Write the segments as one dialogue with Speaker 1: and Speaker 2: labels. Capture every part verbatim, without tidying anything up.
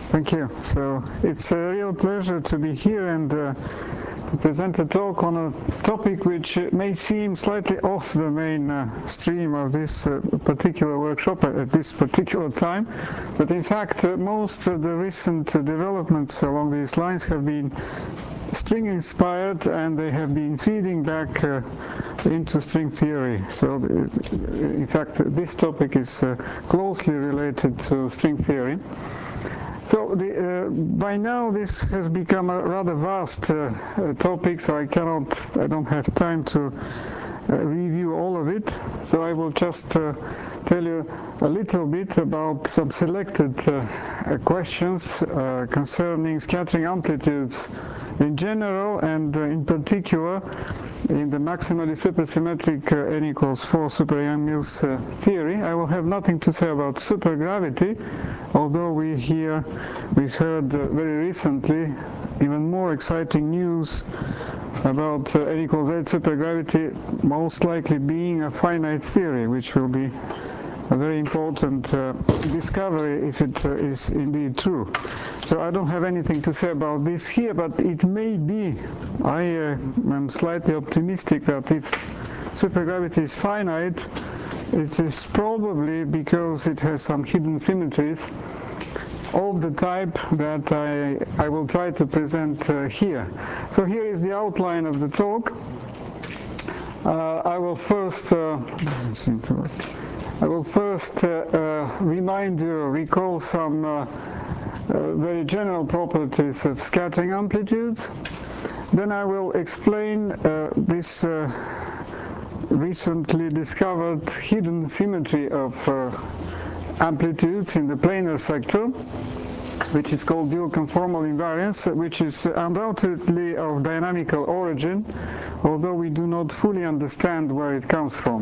Speaker 1: Thank you. So it's a real pleasure to be here and uh, to present a talk on a topic which uh, may seem slightly off the main uh, stream of this uh, particular workshop at this particular time. But in fact, uh, most of the recent uh, developments along these lines have been string inspired, and they have been feeding back uh, into string theory. So uh, in fact, this topic is uh, closely related to string theory. So the, uh, by now this has become a rather vast uh, uh, topic, so I cannot, I don't have time to uh, review all of it. So I will just uh, tell you a little bit about some selected uh, uh, questions uh, concerning scattering amplitudes in general, and uh, in particular in the maximally supersymmetric uh, n equals four super Yang-Mills uh, theory. I will have nothing to say about supergravity, although we hear, we've heard uh, very recently even more exciting news about uh, n equals eight supergravity most likely being a finite theory, which will be a very important uh, discovery if it uh, is indeed true. So I don't have anything to say about this here, but it may be, I uh, am slightly optimistic that if supergravity is finite, it is probably because it has some hidden symmetries of the type that I, I will try to present uh, here. So here is the outline of the talk. Uh, I will first uh, doesn't seem to work. I will first uh, uh, remind you, recall some uh, uh, very general properties of scattering amplitudes. Then I will explain uh, this uh, recently discovered hidden symmetry of uh, amplitudes in the planar sector, which is called dual conformal invariance, which is undoubtedly of dynamical origin, although we do not fully understand where it comes from.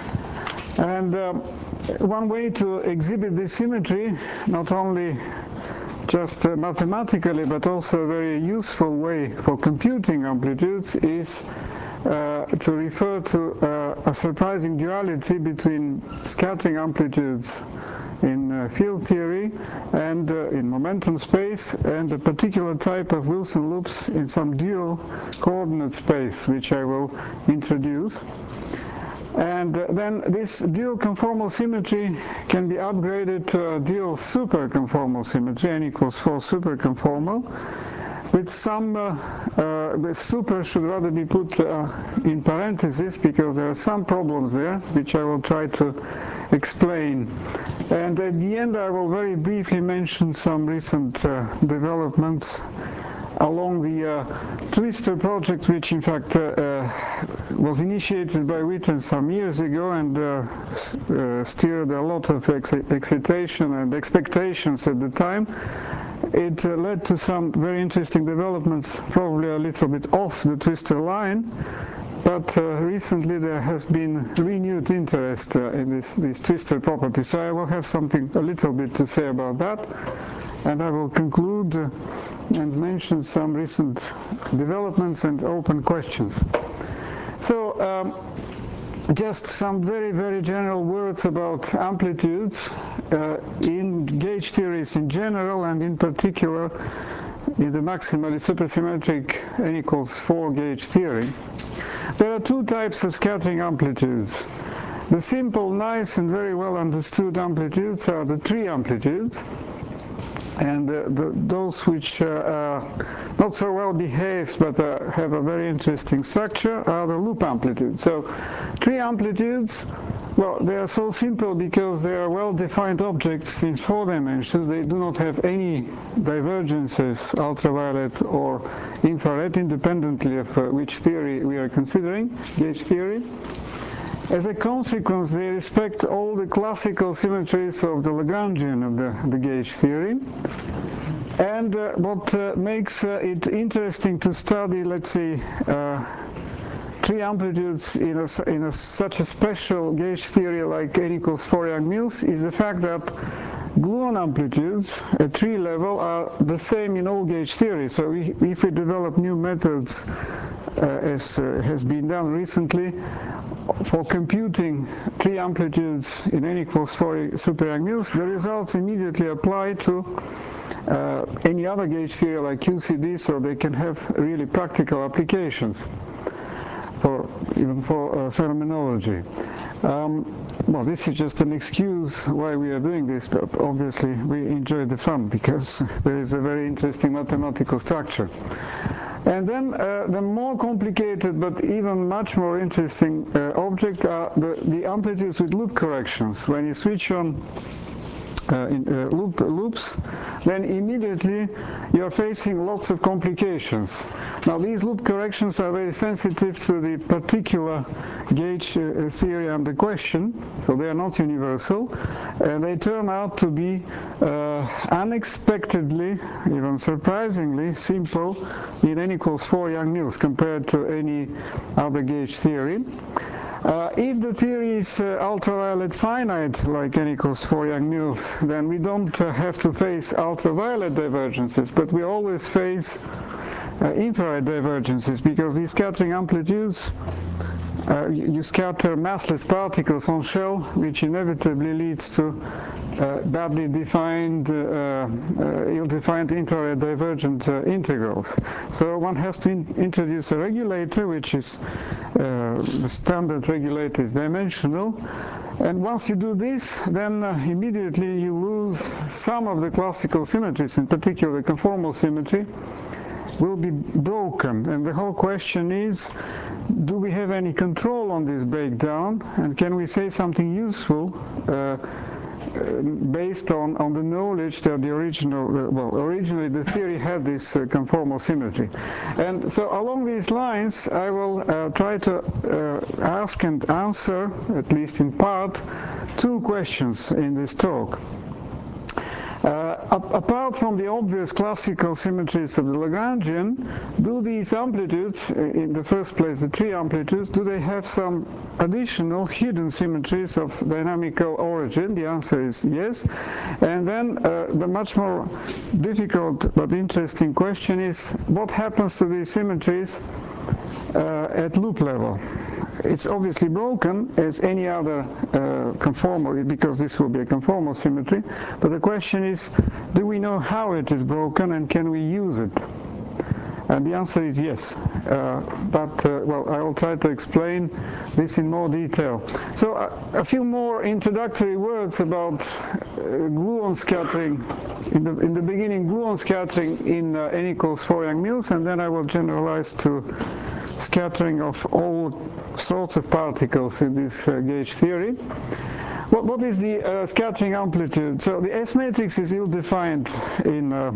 Speaker 1: And uh, one way to exhibit this symmetry, not only just uh, mathematically, but also a very useful way for computing amplitudes, is uh, to refer to uh, a surprising duality between scattering amplitudes in uh, field theory and uh, in momentum space, and a particular type of Wilson loops in some dual coordinate space, which I will introduce. And uh, then this dual conformal symmetry can be upgraded to a dual superconformal symmetry, n equals four superconformal, with some, uh, uh, the super should rather be put uh, in parentheses, because there are some problems there, which I will try to explain. And at the end I will very briefly mention some recent uh, developments along the uh, Twister project, which in fact uh, uh, was initiated by Witten some years ago and uh, uh, stirred a lot of ex excitation and expectations at the time. It uh, led to some very interesting developments, probably a little bit off the Twister line, but uh, recently there has been renewed interest uh, in this, these Twister properties. So I will have something a little bit to say about that, and I will conclude uh, and mention some recent developments and open questions. So um, just some very, very general words about amplitudes uh, in gauge theories in general, and in particular in the maximally supersymmetric n equals four gauge theory. There are two types of scattering amplitudes. The simple, nice, and very well understood amplitudes are the tree amplitudes, and uh, the, those which uh, are not so well behaved but uh, have a very interesting structure are the loop amplitudes. So tree amplitudes, well, they are so simple because they are well-defined objects in four dimensions. They do not have any divergences, ultraviolet or infrared, independently of uh, which theory we are considering, gauge theory. As a consequence, they respect all the classical symmetries of the Lagrangian of the, the gauge theory. And uh, what uh, makes uh, it interesting to study, let's say, uh, tree amplitudes in, a, in a, such a special gauge theory like n equals four Yang-Mills is the fact that gluon amplitudes at tree level are the same in all gauge theory. So we, if we develop new methods, uh, as uh, has been done recently, for computing three amplitudes in n equals four super Yang-Mills, the results immediately apply to uh, any other gauge theory like Q C D, so they can have really practical applications for even for uh, phenomenology. Um, well, this is just an excuse why we are doing this, but obviously we enjoy the fun because there is a very interesting mathematical structure. And then uh, the more complicated but even much more interesting uh, object are the, the amplitudes with loop corrections. When you switch on Uh, in, uh, loop, loops, then immediately you're facing lots of complications. Now these loop corrections are very sensitive to the particular gauge uh, theory and the question, so they are not universal, and they turn out to be uh, unexpectedly, even surprisingly, simple in n equals four Yang-Mills compared to any other gauge theory. Uh, if the theory is uh, ultraviolet finite, like n equals four Yang-Mills, then we don't uh, have to face ultraviolet divergences, but we always face uh, infrared divergences, because these scattering amplitudes, uh, you, you scatter massless particles on shell, which inevitably leads to uh, badly defined, uh, uh, ill-defined infrared divergent uh, integrals. So one has to in introduce a regulator, which is uh, the standard regulator is dimensional. And once you do this, then uh, immediately you lose some of the classical symmetries, in particular the conformal symmetry will be broken. And the whole question is, do we have any control on this breakdown, and can we say something useful uh, based on, on the knowledge that the original, uh, well, originally the theory had this uh, conformal symmetry. And so along these lines, I will uh, try to uh, ask and answer, at least in part, two questions in this talk. Uh, apart from the obvious classical symmetries of the Lagrangian, do these amplitudes, in the first place the three amplitudes, do they have some additional hidden symmetries of dynamical origin? The answer is yes. And then uh, the much more difficult but interesting question is, what happens to these symmetries uh, at loop level? It's obviously broken as any other uh, conformal, because this will be a conformal symmetry, but the question is, do we know how it is broken and can we use it? And the answer is yes, uh, but uh, well, I will try to explain this in more detail. So uh, a few more introductory words about uh, gluon scattering. In the, in the beginning, gluon scattering in uh, n equals four Yang-Mills, and then I will generalize to scattering of all sorts of particles in this uh, gauge theory. What, what is the uh, scattering amplitude? So the S matrix is ill-defined in uh,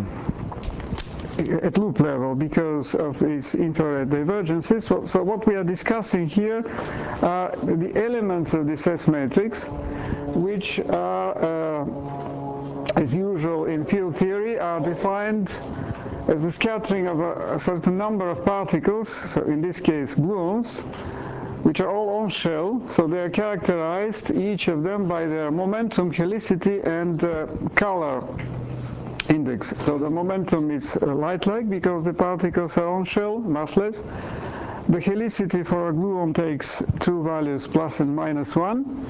Speaker 1: at loop level because of these infrared divergences. So, so what we are discussing here are the elements of this S matrix, which are, uh, as usual in field theory, are defined as the scattering of a, a certain number of particles, so in this case gluons, which are all on shell, so they are characterized, each of them, by their momentum, helicity, and uh, color index. So the momentum is uh, light-like because the particles are on shell, massless. The helicity for a gluon takes two values, plus and minus one.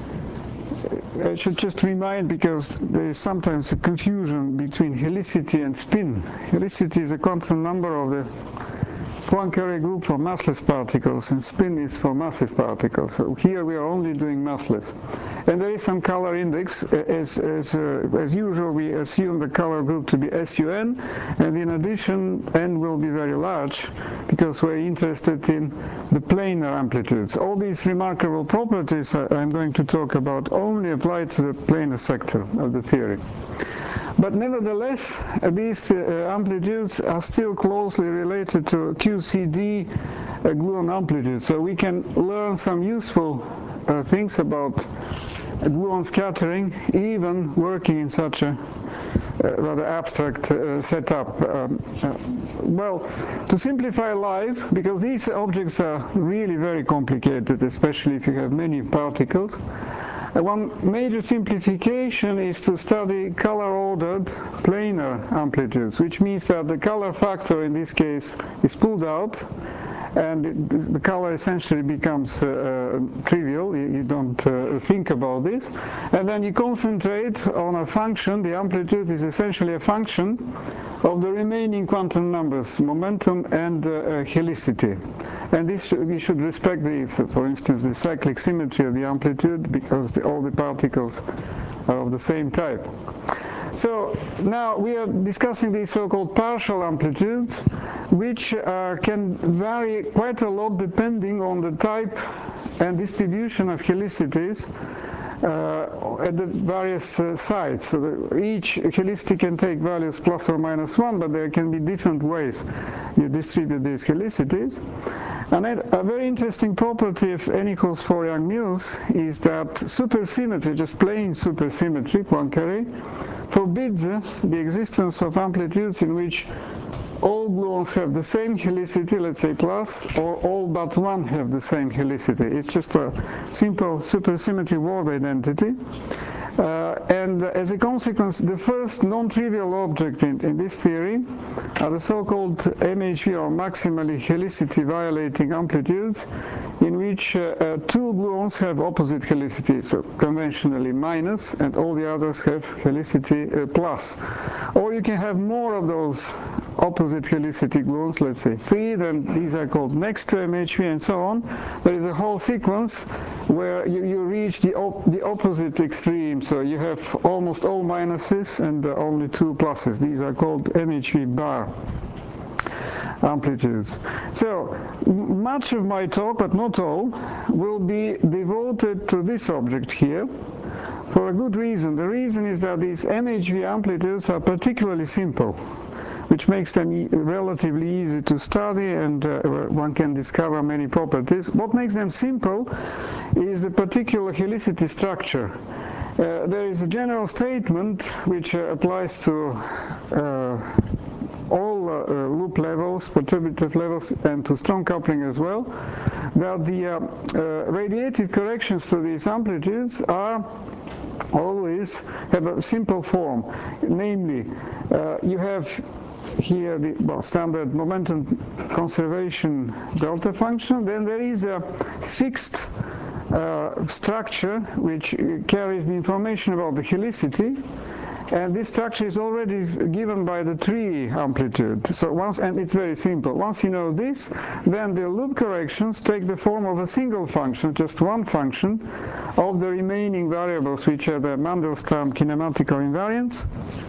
Speaker 1: I should just remind, because there is sometimes a confusion between helicity and spin. Helicity is a constant number of the Poincare group for massless particles, and spin is for massive particles. So here we are only doing massless. And there is some color index. As, as, uh, as usual, we assume the color group to be S U N, and in addition, N will be very large, because we're interested in the planar amplitudes. All these remarkable properties I'm going to talk about only apply to the planar sector of the theory. But nevertheless, uh, these uh, amplitudes are still closely related to Q C D uh, gluon amplitude. So we can learn some useful uh, things about gluon scattering, even working in such a uh, rather abstract uh, setup. Um, uh, well, to simplify life, because these objects are really very complicated, especially if you have many particles, one major simplification is to study color-ordered planar amplitudes, which means that the color factor in this case is pulled out, and it, the color essentially becomes uh, trivial. You, you don't uh, think about this, and then you concentrate on a function. The amplitude is essentially a function of the remaining quantum numbers, momentum and uh, uh, helicity. And this we should respect the, for instance, the cyclic symmetry of the amplitude, because the, all the particles are of the same type. So now we are discussing these so-called partial amplitudes, which uh, can vary quite a lot depending on the type and distribution of helicities uh, at the various uh, sites. So the, each helicity can take values plus or minus one, but there can be different ways you distribute these helicities. And a very interesting property of n equals four Young-Mills is that supersymmetry, just plain supersymmetry, Poincaré, forbids uh, the existence of amplitudes in which all gluons have the same helicity, let's say plus, or all but one have the same helicity. It's just a simple supersymmetry word identity. Uh, and uh, as a consequence, the first non-trivial object in, in this theory are the so-called M H V, or maximally helicity violating amplitudes, in which uh, uh, two gluons have opposite helicity, so conventionally minus, and all the others have helicity uh, plus. Or you can have more of those opposite helicity gluons, let's say three, then these are called next to M H V, and so on. There is a whole sequence where you, you reach the, op the opposite extreme, so you have almost all minuses and uh, only two pluses. These are called M H V bar amplitudes. So much of my talk, but not all, will be devoted to this object here, for a good reason. The reason is that these M H V amplitudes are particularly simple, which makes them e relatively easy to study, and uh, one can discover many properties. What makes them simple is the particular helicity structure. Uh, there is a general statement which uh, applies to uh, all uh, uh, loop levels, perturbative levels, and to strong coupling as well, that the uh, uh, radiative corrections to these amplitudes are always have a simple form. Namely, uh, you have here the well, standard momentum conservation delta function, then there is a fixed uh, structure which carries the information about the helicity, and this structure is already given by the tree amplitude. So once, and it's very simple. Once you know this, then the loop corrections take the form of a single function, just one function, of the remaining variables, which are the Mandelstam kinematical invariants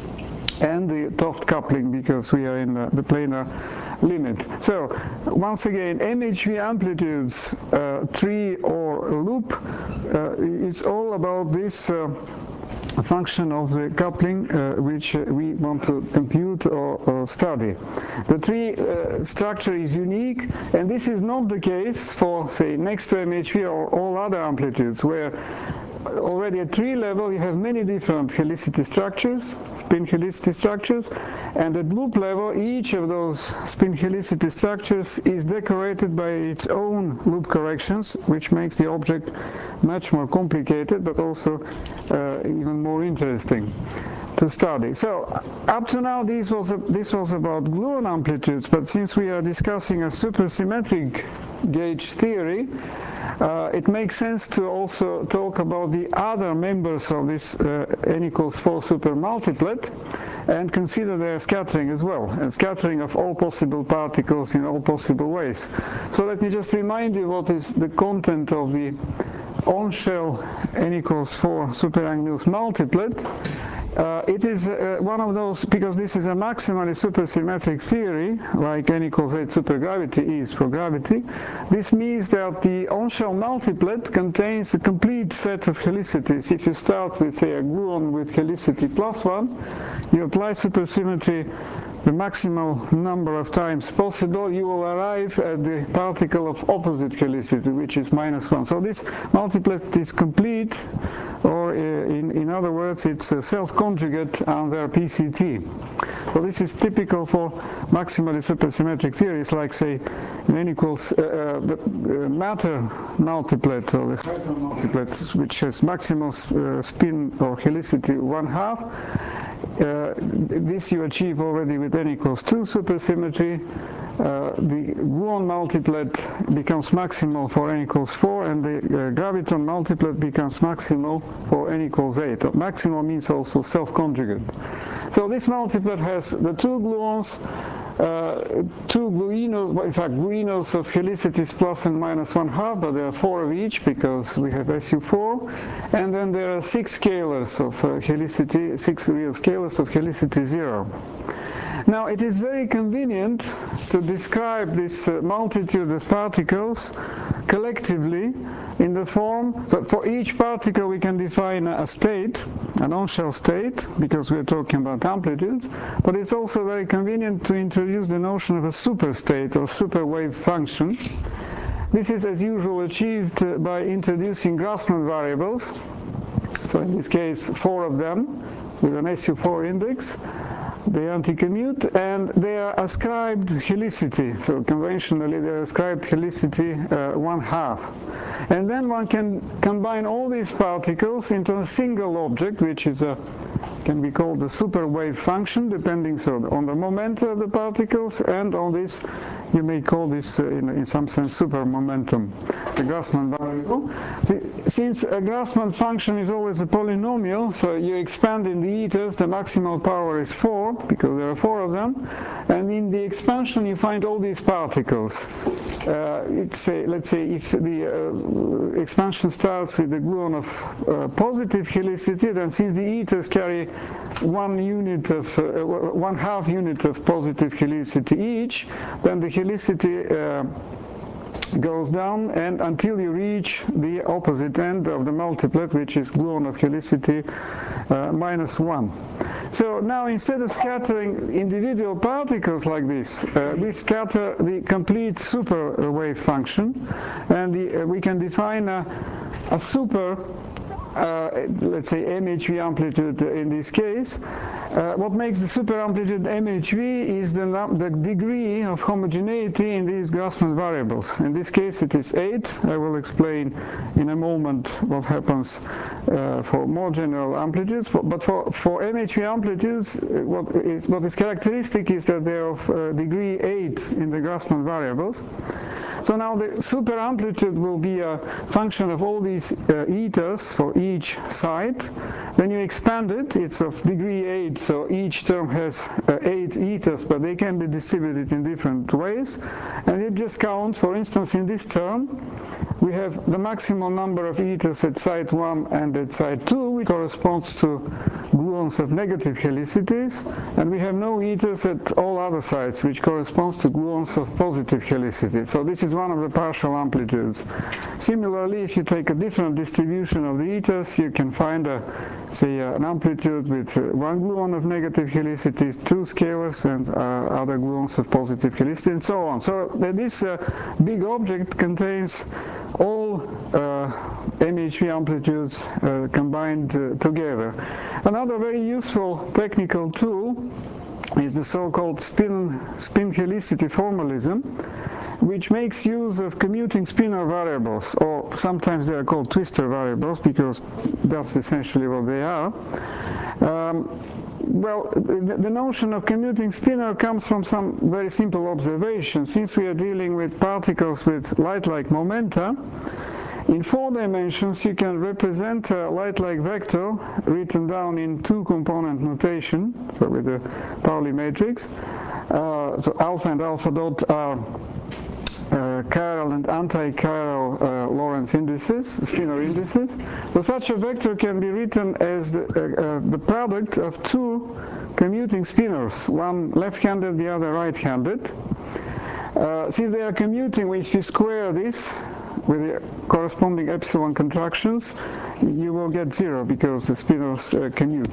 Speaker 1: and the Toft coupling, because we are in the, the planar limit. So once again, M H V amplitudes, uh, tree or loop, uh, it's all about this uh, function of the coupling uh, which uh, we want to compute or, or study. The tree uh, structure is unique, and this is not the case for, say, next to M H V or all other amplitudes, where already at tree level you have many different helicity structures, spin helicity structures, and at loop level each of those spin helicity structures is decorated by its own loop corrections, which makes the object much more complicated, but also uh, even more interesting to study. So up to now this was a, this was about gluon amplitudes, but since we are discussing a supersymmetric gauge theory, uh, it makes sense to also talk about the other members of this uh, n equals four supermultiplet and consider their scattering as well, and scattering of all possible particles in all possible ways. So let me just remind you what is the content of the on-shell n equals four super Young-Mills multiplet. Uh, it is uh, one of those, because this is a maximally supersymmetric theory, like n equals eight supergravity is for gravity. This means that the on-shell multiplet contains a complete set of helicities. If you start with, say, a gluon with helicity plus one, you apply supersymmetry the maximal number of times possible, you will arrive at the particle of opposite helicity, which is minus one. So this multiplet is complete, or uh, in, in other words, it's a self-conjugate under P C T. So this is typical for maximally supersymmetric theories, like, say, n equals uh, uh, the uh, matter multiplet, or the multiplet, which has maximal uh, spin or helicity one half. uh, this you achieve already with n equals two supersymmetry. Uh, the gluon multiplet becomes maximal for n equals four, and the uh, graviton multiplet becomes maximal for n equals eight. Maximal means also self-conjugate. So this multiplet has the two gluons, uh, two gluinos, well, in fact gluinos of helicities plus and minus one half, but there are four of each because we have S U four, and then there are six scalars of uh, helicity, six real scalars of helicity zero. Now it is very convenient to describe this uh, multitude of particles collectively in the form that for each particle we can define a state, an on-shell state, because we're talking about amplitudes, but it's also very convenient to introduce the notion of a superstate or super wave function. This is as usual achieved uh, by introducing Grassmann variables, so in this case four of them with an S U four index. They anti-commute, and they are ascribed helicity. So conventionally they are ascribed helicity uh, one half. And then one can combine all these particles into a single object, which is a can be called the super wave function, depending so on the momenta of the particles, and on this, you may call this uh, in, in some sense super momentum, the Grassmann variable. Since a Grassmann function is always a polynomial, so you expand in the eters, the maximal power is four, because there are four of them, and in the expansion you find all these particles. Uh, it's a, let's say if the uh, expansion starts with the gluon of uh, positive helicity, then since the eters carry one unit of, uh, one half unit of positive helicity each, then the helicity uh, goes down and until you reach the opposite end of the multiplet, which is gluon of helicity uh, minus one. So now instead of scattering individual particles like this, uh, we scatter the complete super wave function, and the, uh, we can define a, a super Uh, let's say M H V amplitude in this case. Uh, what makes the super amplitude M H V is the, the degree of homogeneity in these Grassmann variables. In this case it is eight. I will explain in a moment what happens uh, for more general amplitudes. For, but for, for M H V amplitudes, what is, what is characteristic is that they are of uh, degree eight in the Grassmann variables. So now the super amplitude will be a function of all these uh, eters for each side. When you expand it, it's of degree eight, so each term has uh, eight eters, but they can be distributed in different ways. And you just count, for instance, in this term, we have the maximum number of eters at side one and at side two, which corresponds to gluons of negative helicities, and we have no eters at all other sides, which corresponds to gluons of positive helicity. So this is one of the partial amplitudes. Similarly, if you take a different distribution of the eters, you can find a, say, uh, an amplitude with uh, one gluon of negative helicities, two scalars, and uh, other gluons of positive helicity, and so on. So uh, this uh, big object contains all uh, M H V amplitudes uh, combined uh, together. Another very useful technical tool is the so-called spin, spin helicity formalism, which makes use of commuting spinor variables, or sometimes they are called twistor variables, because that's essentially what they are. Um, Well, the, the notion of commuting spinor comes from some very simple observation. Since we are dealing with particles with light-like momenta, in four dimensions you can represent a light-like vector written down in two-component notation, so with the Pauli matrix. Uh, so alpha and alpha dot are Uh, chiral and anti-chiral uh, Lorentz indices, spinor indices. So such a vector can be written as the, uh, uh, the product of two commuting spinors, one left-handed, the other right-handed. Uh, since they are commuting, if you square this with the corresponding epsilon contractions, you will get zero because the spinors uh, commute.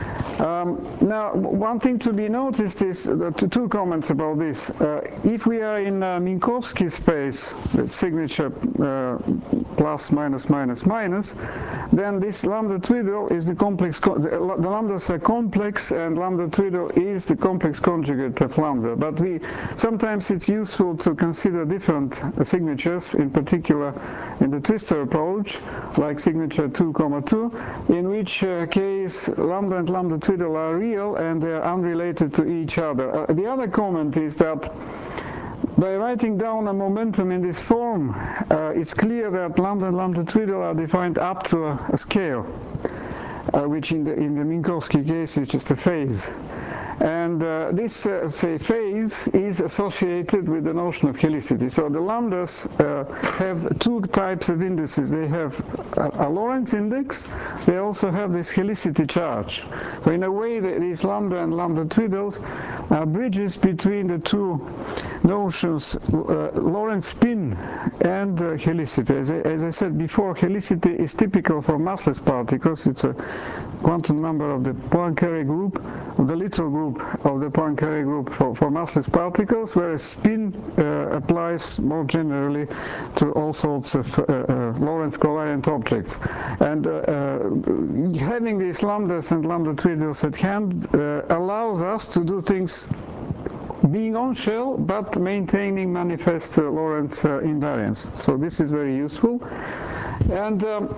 Speaker 1: Um, now, one thing to be noticed is uh, two comments about this. Uh, if we are in uh, Minkowski space with signature uh, plus, minus, minus, minus, then this lambda twiddle is the complex, the, the lambdas are complex, and lambda twiddle is the complex conjugate of lambda. But we sometimes it's useful to consider different uh, signatures, in particular in the twistor approach, like signature two comma two, in which uh, case lambda and lambda twiddle are real and they are unrelated to each other. Uh, the other comment is that by writing down a momentum in this form, uh, it's clear that lambda and lambda twiddle are defined up to a, a scale, uh, which in the, in the Minkowski case is just a phase. And uh, this, uh, say, phase is associated with the notion of helicity. So the lambdas uh, have two types of indices. They have a, a Lorentz index. They also have this helicity charge. So in a way, the, these lambda and lambda twiddles are bridges between the two notions, uh, Lorentz spin and uh, helicity. As I, as I said before, helicity is typical for massless particles. It's a quantum number of the Poincare group, of the little group of the Poincare group for, for massless particles, whereas spin uh, applies more generally to all sorts of uh, uh, Lorentz covariant objects. And uh, uh, having these lambdas and lambda twiddles at hand uh, allows us to do things being on shell but maintaining manifest uh, Lorentz uh, invariance. So this is very useful. And um,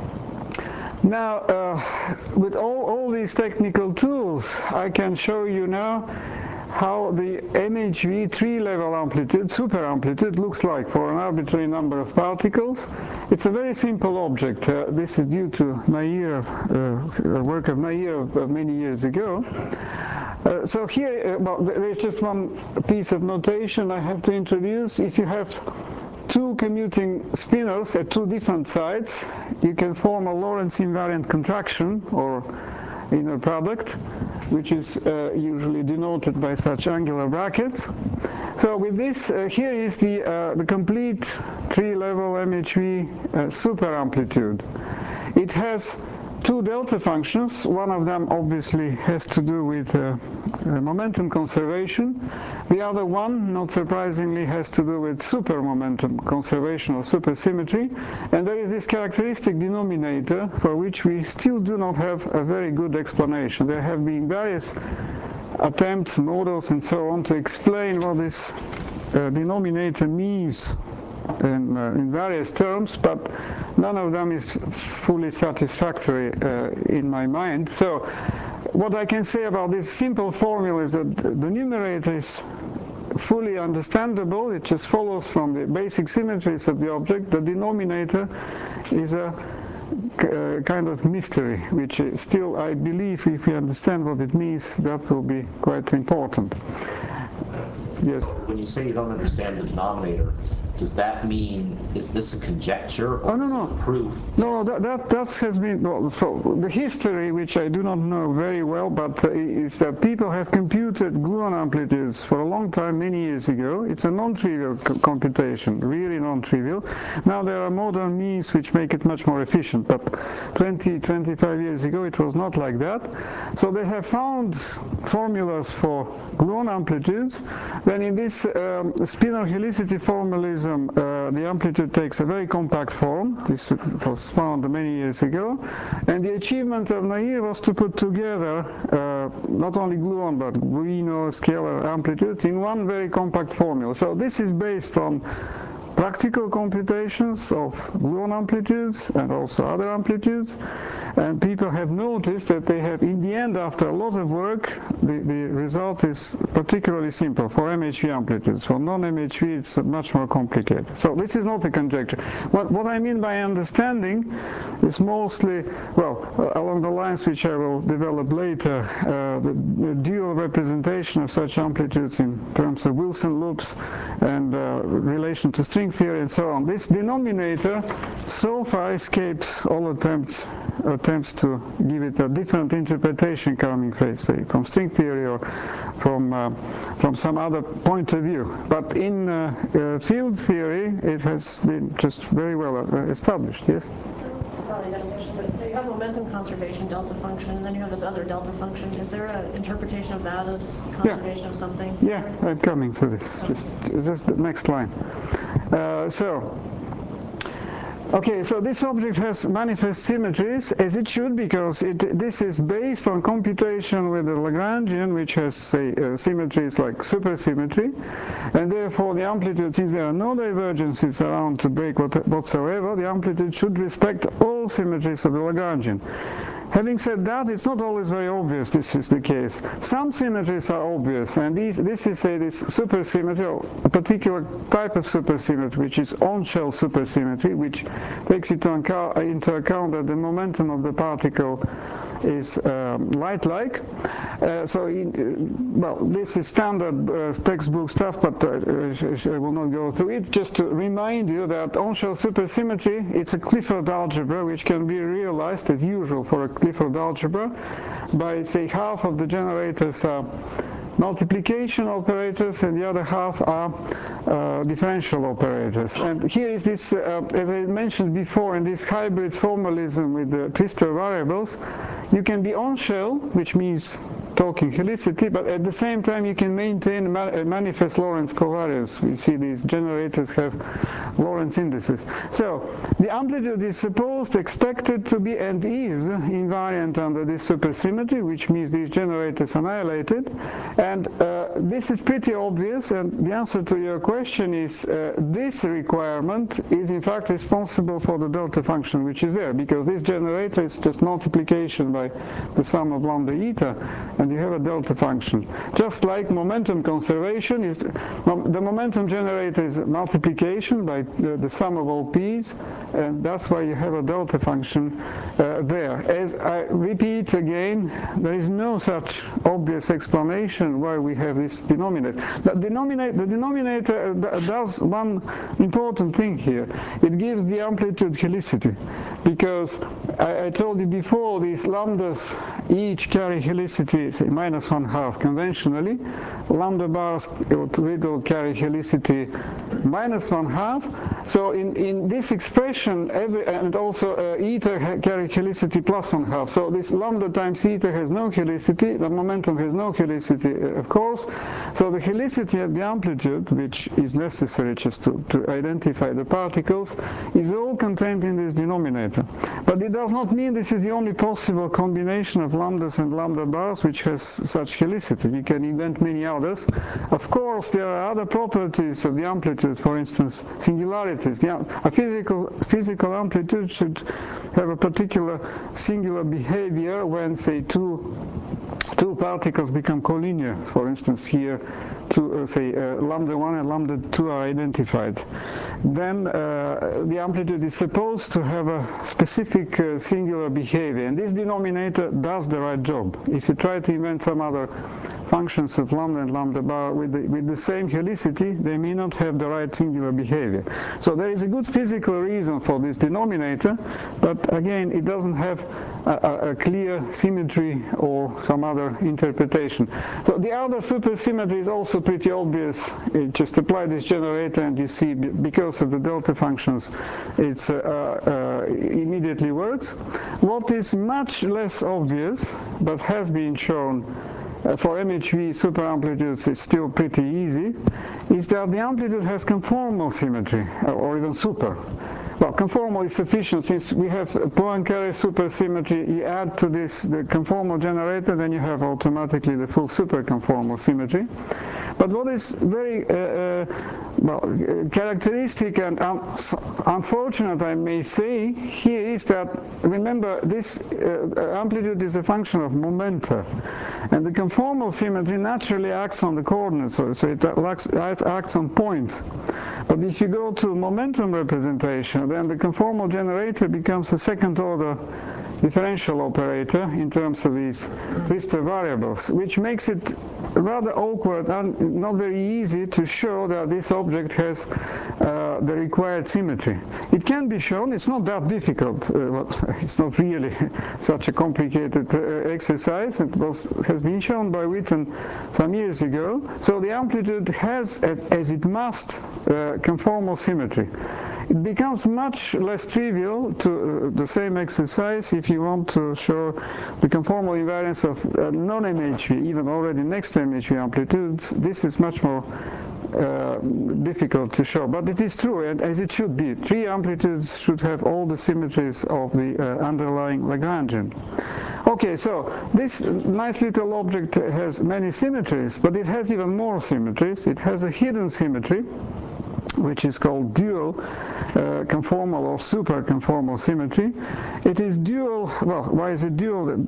Speaker 1: now, uh, with all, all these technical tools, I can show you now how the M H V three-level amplitude, super amplitude, looks like for an arbitrary number of particles. It's a very simple object. Uh, this is due to Nair, uh, work of Nair of, of many years ago. Uh, so here, uh, well, there's just one piece of notation I have to introduce. If you have two commuting spinors at two different sides, you can form a Lorentz invariant contraction or inner product, which is uh, usually denoted by such angular brackets. So with this, uh, here is the, uh, the complete three-level M H V uh, super amplitude. It has two delta functions. One of them obviously has to do with uh, uh, momentum conservation. The other one, not surprisingly, has to do with super momentum conservation or supersymmetry. And there is this characteristic denominator for which we still do not have a very good explanation. There have been various attempts, models, and so on to explain what this uh, denominator means In, uh, in various terms, but none of them is fully satisfactory uh, in my mind. So what I can say about this simple formula is that the numerator is fully understandable. It just follows from the basic symmetries of the object. The denominator is a uh, kind of mystery, which still, I believe, if we understand what it means, that will be quite important. Yes?
Speaker 2: So when you say you don't understand the denominator, does that mean, is this a conjecture or
Speaker 1: oh, no, no.
Speaker 2: proof?
Speaker 1: No, that, that, that has been, well, so the history, which I do not know very well, but uh, is that people have computed gluon amplitudes for a long time, many years ago. It's a non-trivial co computation, really non-trivial. Now there are modern means which make it much more efficient, but twenty, twenty-five years ago it was not like that. So they have found formulas for gluon amplitudes. Then in this um, spinor helicity formalism, Uh, the amplitude takes a very compact form. This was found many years ago. And the achievement of Nair was to put together uh, not only gluon but Guino scalar amplitudes in one very compact formula. So this is based on practical computations of gluon amplitudes and also other amplitudes, and people have noticed that they have, in the end, after a lot of work, the, the result is particularly simple for M H V amplitudes. For non-M H V it's much more complicated. So this is not a conjecture. What, what I mean by understanding is mostly, well, uh, along the lines which I will develop later, uh, the, the dual representation of such amplitudes in terms of Wilson loops and uh, relation to string theory and so on. This denominator so far escapes all attempts attempts to give it a different interpretation coming, say, from string theory or from uh, from some other point of view. But in uh, uh, field theory, it has been just very well uh, established. Yes.
Speaker 3: Probably got a question, but so you have momentum conservation delta function, and then you have this other delta function. Is there an interpretation of that as conservation
Speaker 1: yeah.
Speaker 3: of something?
Speaker 1: Yeah, I'm coming to this. Just, just the next line. Uh, so. Okay, so this object has manifest symmetries, as it should, because it, this is based on computation with the Lagrangian, which has, say, uh, symmetries like supersymmetry, and therefore the amplitude, since there are no divergences around to break what, whatsoever, the amplitude should respect all symmetries of the Lagrangian. Having said that, it's not always very obvious this is the case. Some symmetries are obvious, and these, this is a this supersymmetry, or a particular type of supersymmetry, which is on-shell supersymmetry, which takes into account, into account that the momentum of the particle is um, light-like. Uh, so, in, uh, well, this is standard uh, textbook stuff, but uh, I will not go through it. Just to remind you that on-shell supersymmetry, it's a Clifford algebra, which can be realized as usual for a Clifford algebra by, say, half of the generators are multiplication operators and the other half are uh, differential operators. And here is this, uh, as I mentioned before, in this hybrid formalism with the twistor variables, you can be on-shell, which means talking helicity, but at the same time you can maintain a manifest Lorentz covariance. We see these generators have Lorentz indices. So the amplitude is supposed, expected to be, and is invariant under this supersymmetry, which means these generators annihilated. And uh, this is pretty obvious, and the answer to your question is uh, this requirement is in fact responsible for the delta function which is there, because this generator is just multiplication by the sum of lambda eta, and you have a delta function. Just like momentum conservation is, the momentum generator is multiplication by the, the sum of all p's, and that's why you have a delta function uh, there. As I repeat again, there is no such obvious explanation why we have this denominator. The denominator, the denominator does one important thing here. It gives the amplitude helicity, because I, I told you before, these lambdas each carry helicity, say, minus one half conventionally. Lambda bars will carry helicity minus one half. So in, in this expression, every, and also uh, eta carry helicity plus one half. So this lambda times eta has no helicity, the momentum has no helicity, uh, of course. So the helicity at the amplitude, which is necessary just to, to identify the particles, is all contained in this denominator. But it does not mean this is the only possible combination of lambdas and lambda bars which has such helicity. You can invent many others. Of course, there are other properties of the amplitude, for instance, singularities. The, a physical, physical amplitude should have a particular singular behavior when, say, two two particles become collinear. For instance, here, two, uh, say, uh, lambda one and lambda two are identified. Then uh, the amplitude is supposed to have a specific uh, singular behavior, and this denominator does the right job. If you try to invent some other functions of lambda and lambda bar with the, with the same helicity, they may not have the right singular behavior. So there is a good physical reason for this denominator, but again, it doesn't have a, a, a clear symmetry or some other interpretation. So the other supersymmetry is also pretty obvious. You just apply this generator and you see, because of the delta functions, it's uh, uh, immediately works. What is much less obvious, but has been shown Uh, for M H V superamplitudes, it's still pretty easy, is that the amplitude has conformal symmetry, or even super. Well, conformal is sufficient, since we have Poincare supersymmetry. You add to this the conformal generator, then you have automatically the full superconformal symmetry. But what is very uh, uh, well, characteristic and um, unfortunate, I may say, here is that, remember, this uh, amplitude is a function of momenta, and the conformal symmetry naturally acts on the coordinates, so, so it acts, it acts on points. But if you go to momentum representation, then the conformal generator becomes a second-order differential operator in terms of these twistor variables, which makes it rather awkward and not very easy to show that this object has uh, the required symmetry. It can be shown, it's not that difficult, uh, it's not really such a complicated uh, exercise. It was, has been shown by Witten some years ago. So the amplitude has, as it must, uh, conformal symmetry. It becomes much less trivial to uh, the same exercise if you want to show the conformal invariance of uh, non-M H V, even already next to M H V amplitudes. This is much more uh, difficult to show, but it is true, and as it should be. Three amplitudes should have all the symmetries of the uh, underlying Lagrangian. Okay, so this nice little object has many symmetries, but it has even more symmetries. It has a hidden symmetry, which is called dual uh, conformal or super conformal symmetry. It is dual. Well, why is it dual? The,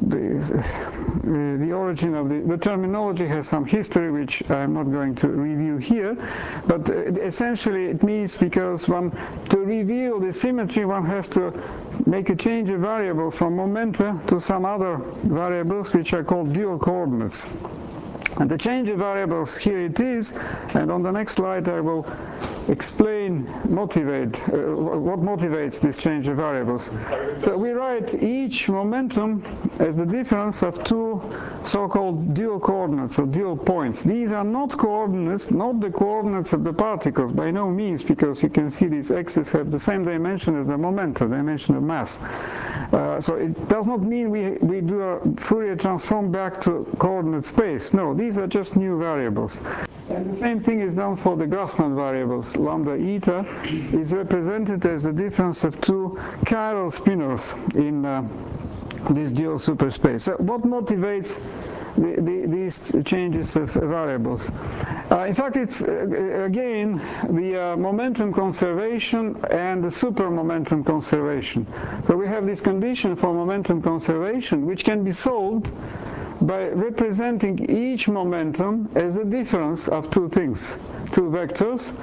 Speaker 1: the, the origin of the, the terminology has some history which I'm not going to review here, but uh, essentially it means because one, to reveal the symmetry, one has to make a change of variables from momenta to some other variables which are called dual coordinates. And the change of variables, here it is, and on the next slide I will explain, motivate, uh, what motivates this change of variables. So we write each momentum as the difference of two so-called dual coordinates or dual points. These are not coordinates, not the coordinates of the particles, by no means, because you can see these x's have the same dimension as the momentum, dimension of mass. Uh, so it does not mean we, we do a Fourier transform back to coordinate space. No, these are just new variables. And the same thing is done for the Grassmann variables. Lambda eta is represented as the difference of two chiral spinors in uh, this dual superspace. So what motivates the, the, these changes of variables? Uh, in fact, it's uh, again the uh, momentum conservation and the super momentum conservation. So we have this condition for momentum conservation, which can be solved by representing each momentum as a difference of two things, two vectors,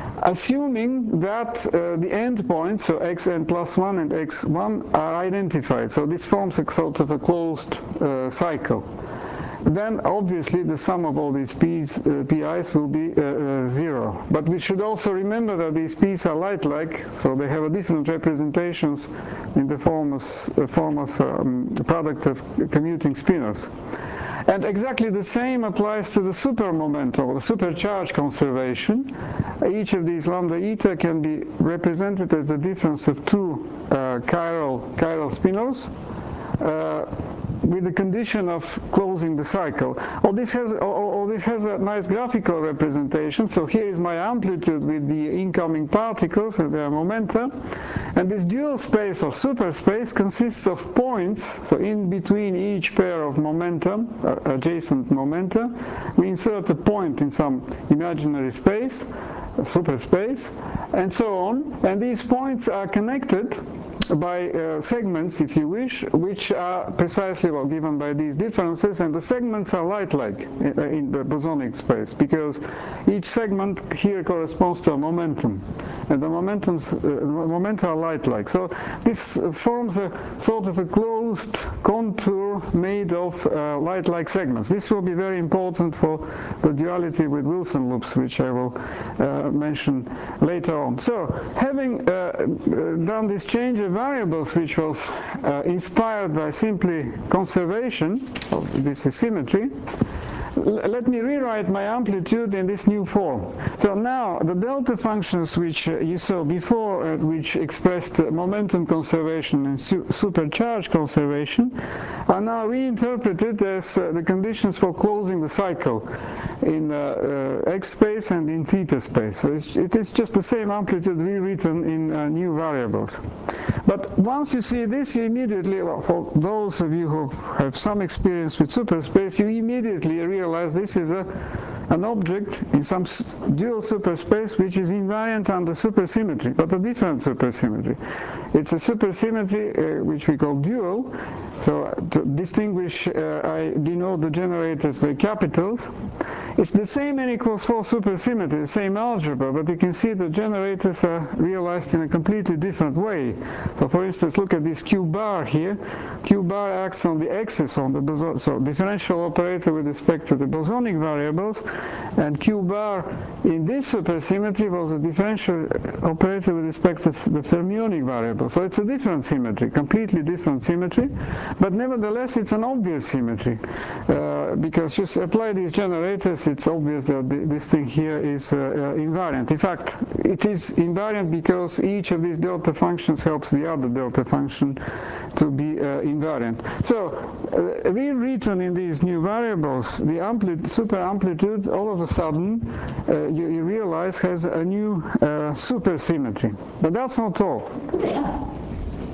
Speaker 1: assuming that uh, the endpoints, so xn plus one and x one, are identified. So this forms a sort of a closed uh, cycle. Then obviously the sum of all these p's, uh, pi's will be uh, uh, zero. But we should also remember that these p's are light-like, so they have a different representations in the form of, uh, form of um, product of commuting spinors. And exactly the same applies to the supermomentum, or the supercharge conservation. Each of these lambda eta can be represented as the difference of two uh, chiral, chiral spinors, uh, with the condition of closing the cycle. All this has, all, all this has a nice graphical representation. So here is my amplitude with the incoming particles and their momenta. And this dual space or superspace consists of points. So in between each pair of momentum, uh, adjacent momenta, we insert a point in some imaginary space, superspace, and so on. And these points are connected by uh, segments, if you wish, which are precisely well given by these differences, and the segments are light-like in, in the bosonic space, because each segment here corresponds to a momentum, and the momentums, uh, momenta are light-like. So this uh, forms a sort of a closed contour made of uh, light-like segments. This will be very important for the duality with Wilson loops, which I will uh, mention later on. So having uh, done this change of variables, which was uh, inspired by simply conservation of this symmetry, let me rewrite my amplitude in this new form. So now the delta functions which uh, you saw before, uh, which expressed uh, momentum conservation and su supercharge conservation, are now reinterpreted as uh, the conditions for closing the cycle in uh, uh, x space and in theta space. So it's, it is just the same amplitude rewritten in uh, new variables. But once you see this, you immediately, well, for those of you who have some experience with superspace, you immediately realize this is a, an object in some dual superspace which is invariant under supersymmetry, but a different supersymmetry. It's a supersymmetry uh, which we call dual. So to distinguish, uh, I denote the generators by capitals. It's the same n equals four supersymmetry, the same algebra, but you can see the generators are realized in a completely different way. So for instance, look at this Q bar here. Q bar acts on the axis on the boson, so differential operator with respect to the bosonic variables, and Q bar in this supersymmetry was a differential operator with respect to the fermionic variable. So it's a different symmetry, completely different symmetry, but nevertheless it's an obvious symmetry, uh, because just apply these generators, it's obvious that this thing here is uh, uh, invariant. In fact, it is invariant because each of these delta functions helps the other delta function to be uh, invariant. So, uh, rewritten in these new variables, the amplitude, super amplitude, all of a sudden, uh, you, you realize has a new uh, supersymmetry. But that's not all.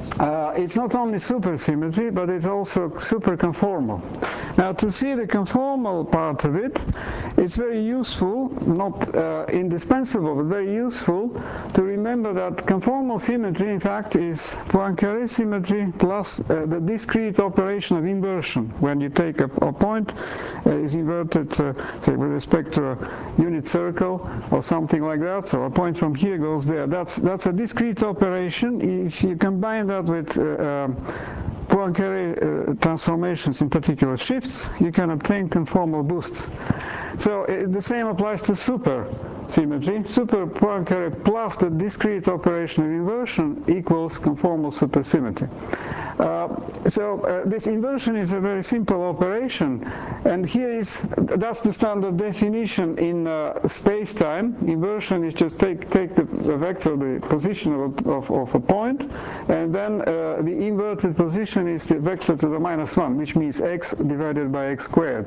Speaker 1: Uh, it's not only supersymmetry, but it's also superconformal. Now, to see the conformal part of it, it's very useful, not uh, indispensable, but very useful to remember that conformal symmetry, in fact, is Poincare symmetry plus uh, the discrete operation of inversion. When you take a, a point, uh, is inverted, uh, say, with respect to a unit circle or something like that. So a point from here goes there. That's that's a discrete operation. If you combine that with uh, um, Poincare uh, transformations, in particular shifts, you can obtain conformal boosts. So uh, the same applies to super symmetry. Super Poincare plus the discrete operation of inversion equals conformal supersymmetry. Uh, so uh, this inversion is a very simple operation, and here is that's the standard definition in uh, space-time. Inversion is just take take the, the vector, the position of, of, of a point, and then uh, the inverted position is the vector to the minus one, which means x divided by x squared.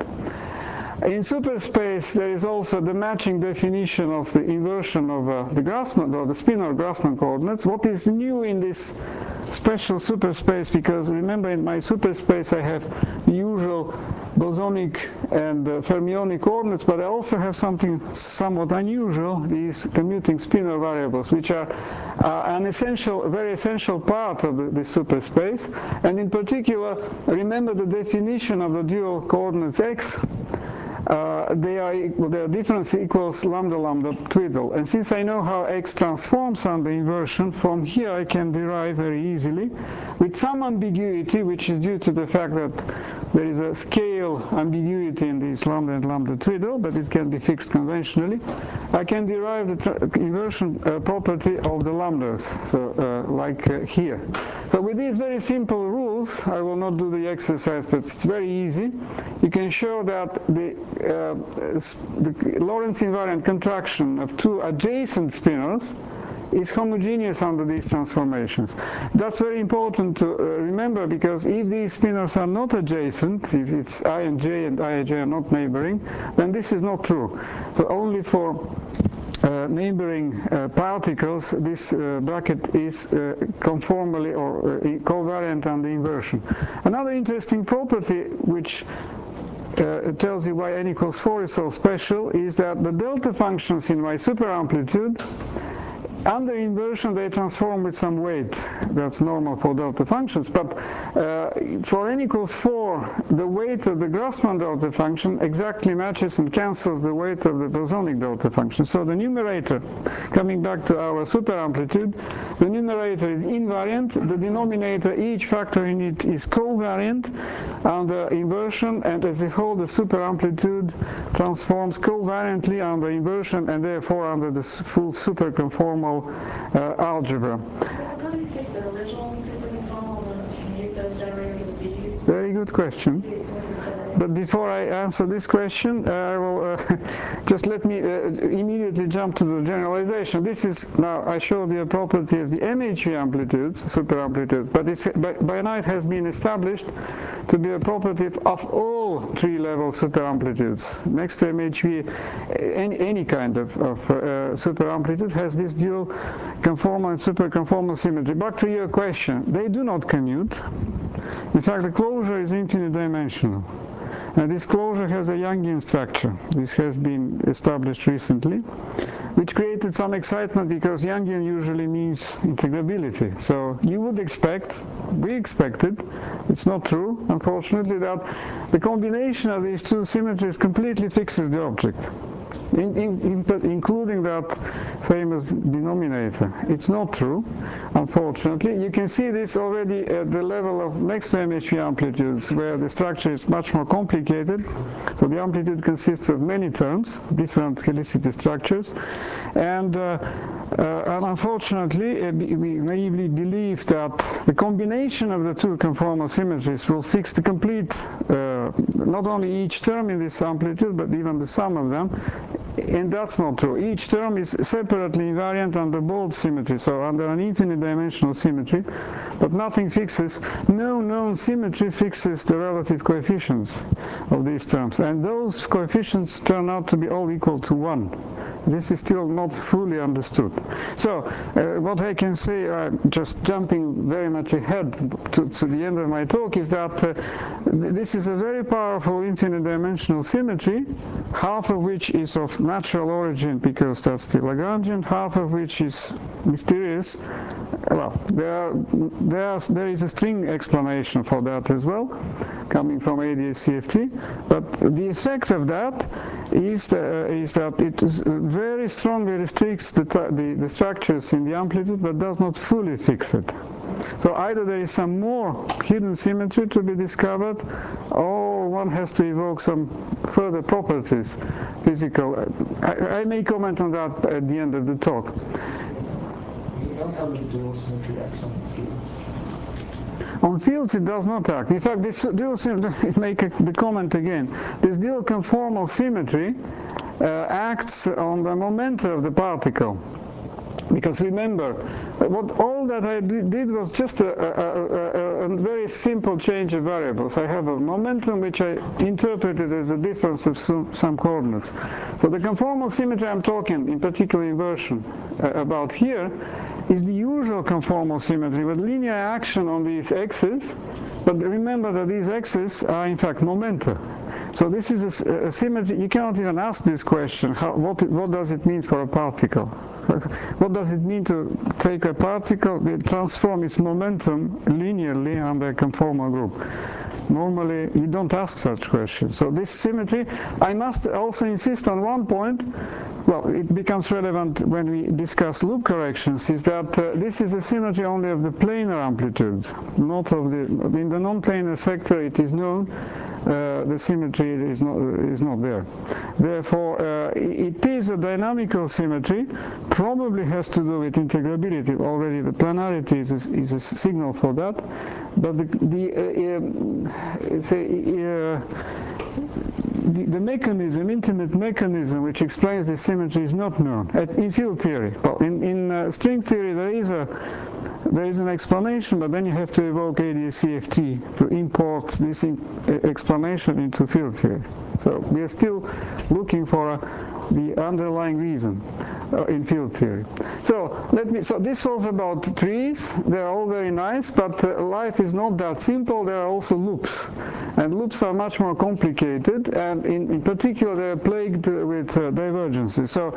Speaker 1: In superspace, there is also the matching definition of the inversion of uh, the Grassmann or the spinor-Grassmann coordinates. What is new in this special superspace? Because remember, in my superspace, I have the usual bosonic and uh, fermionic coordinates, but I also have something somewhat unusual: these commuting spinor variables, which are uh, an essential, very essential part of the, the superspace. And in particular, remember the definition of the dual coordinates x. Uh, they are equal, their difference equals lambda lambda twiddle. And since I know how x transforms under inversion, from here I can derive very easily, with some ambiguity, which is due to the fact that there is a scale ambiguity in this lambda and lambda twiddle, but it can be fixed conventionally. I can derive the inversion uh, property of the lambdas, so uh, like uh, here. So with these very simple rules, I will not do the exercise, but it's very easy. You can show that the Uh, the Lorentz invariant contraction of two adjacent spinors is homogeneous under these transformations. That's very important to uh, remember, because if these spinors are not adjacent, if it's I and j and I and j are not neighboring, then this is not true. So only for Uh, neighboring uh, particles, this uh, bracket is uh, conformally or uh, covariant under inversion. Another interesting property, which Uh, it tells you why n equals four is so special, is that the delta functions in my superamplitude, under inversion they transform with some weight. That's normal for delta functions, but uh, for n equals four, the weight of the Grassmann delta function exactly matches and cancels the weight of the bosonic delta function. So the numerator, coming back to our superamplitude, the numerator is invariant, the denominator, each factor in it is covariant under inversion, and as a whole the superamplitude transforms covariantly under inversion and therefore under the full superconformal uh, algebra.
Speaker 3: How do you take the original superconformal and make those generated with these?
Speaker 1: Very good question. But before I answer this question, uh, I will uh, just let me uh, immediately jump to the generalization. This is, now I showed you a property of the M H V amplitudes, superamplitude, but it's, by, by now it has been established to be a property of all three level superamplitudes. Next to M H V, any, any kind of, of uh, superamplitude has this dual conformal and superconformal symmetry. Back to your question, they do not commute. In fact, the closure is infinite dimensional. And this closure has a Youngian structure. This has been established recently, which created some excitement because Youngian usually means integrability. So you would expect, we expected, it's not true, unfortunately, that the combination of these two symmetries completely fixes the object. In, in, in, including that famous denominator. It's not true, unfortunately. You can see this already at the level of next to M H V amplitudes, where the structure is much more complicated. So the amplitude consists of many terms, different helicity structures, and, uh, uh, and unfortunately, uh, we naively believe that the combination of the two conformal symmetries will fix the complete, uh, not only each term in this amplitude, but even the sum of them. And that's not true. Each term is separately invariant under both symmetry, so under an infinite dimensional symmetry, but nothing fixes, no known symmetry fixes the relative coefficients of these terms, and those coefficients turn out to be all equal to one. this is still not fully understood. So uh, what I can say, uh, just jumping very much ahead to, to the end of my talk, is that uh, this is a very powerful infinite dimensional symmetry, half of which is of natural origin because that's the Lagrangian, half of which is mysterious. Well, there, are, there, are, there is a string explanation for that as well, coming from A D S C F T, but the effect of that is, the, uh, is that it is very strongly restricts the, the, the structures in the amplitude, but does not fully fix it. So either there is some more hidden symmetry to be discovered, or one has to evoke some further properties, physical. I, I may comment on that at the end of the talk.
Speaker 4: You don't have a dual symmetry X on the fields.
Speaker 1: On fields it does not act. In fact, this dual symmetry, make a, the comment again, this dual conformal symmetry uh, acts on the momenta of the particle. Because remember, what all that I did was just a, a, a, a very simple change of variables. I have a momentum which I interpreted as a difference of some, some coordinates. So the conformal symmetry I'm talking, in particular inversion, uh, about here, is the usual conformal symmetry with linear action on these x's, but remember that these x's are in fact momenta. So this is a, a symmetry. You cannot even ask this question, how, what, what does it mean for a particle? What does it mean to take a particle that transform its momentum linearly under a conformal group? Normally, you don't ask such questions. So this symmetry, I must also insist on one point, well, it becomes relevant when we discuss loop corrections, is that uh, this is a symmetry only of the planar amplitudes, not of the, in the non-planar sector it is known, uh, the symmetry is not, is not there. Therefore, uh, it is a dynamical symmetry, probably has to do with integrability. Already the planarity is a, is a signal for that, but the, the uh, um, say, uh, The, the mechanism, intimate mechanism, which explains the symmetry is not known at, in field theory. Well, in, in uh, string theory there is a there is an explanation, but then you have to evoke A D S C F T to import this in, uh, explanation into field theory. So we are still looking for a, the underlying reason uh, in field theory. So let me. So this was about trees. They are all very nice, but uh, life is not that simple. There are also loops, and loops are much more complicated. And in, in particular, they are plagued with uh, divergences. So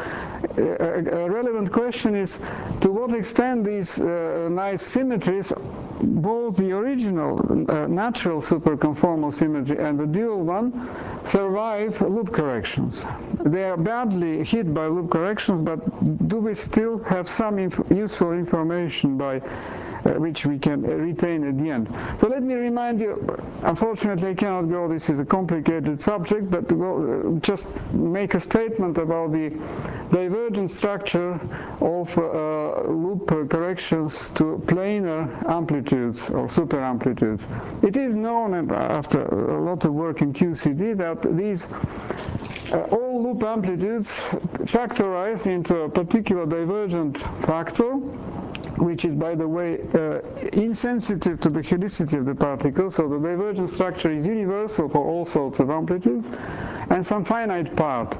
Speaker 1: uh, a relevant question is, to what extent these uh, nice symmetries, both the original uh, natural superconformal symmetry and the dual one, survive loop corrections. They are badly hit by loop corrections, but do we still have some inf useful information by Uh, which we can uh, retain at the end. So let me remind you, unfortunately I cannot go, this is a complicated subject, but to go, uh, just make a statement about the divergent structure of uh, loop corrections to planar amplitudes or super amplitudes. It is known, and after a lot of work in Q C D, that these uh, all loop amplitudes factorize into a particular divergent factor, which is, by the way, uh, insensitive to the helicity of the particle. So the divergent structure is universal for all sorts of amplitudes, and some finite part.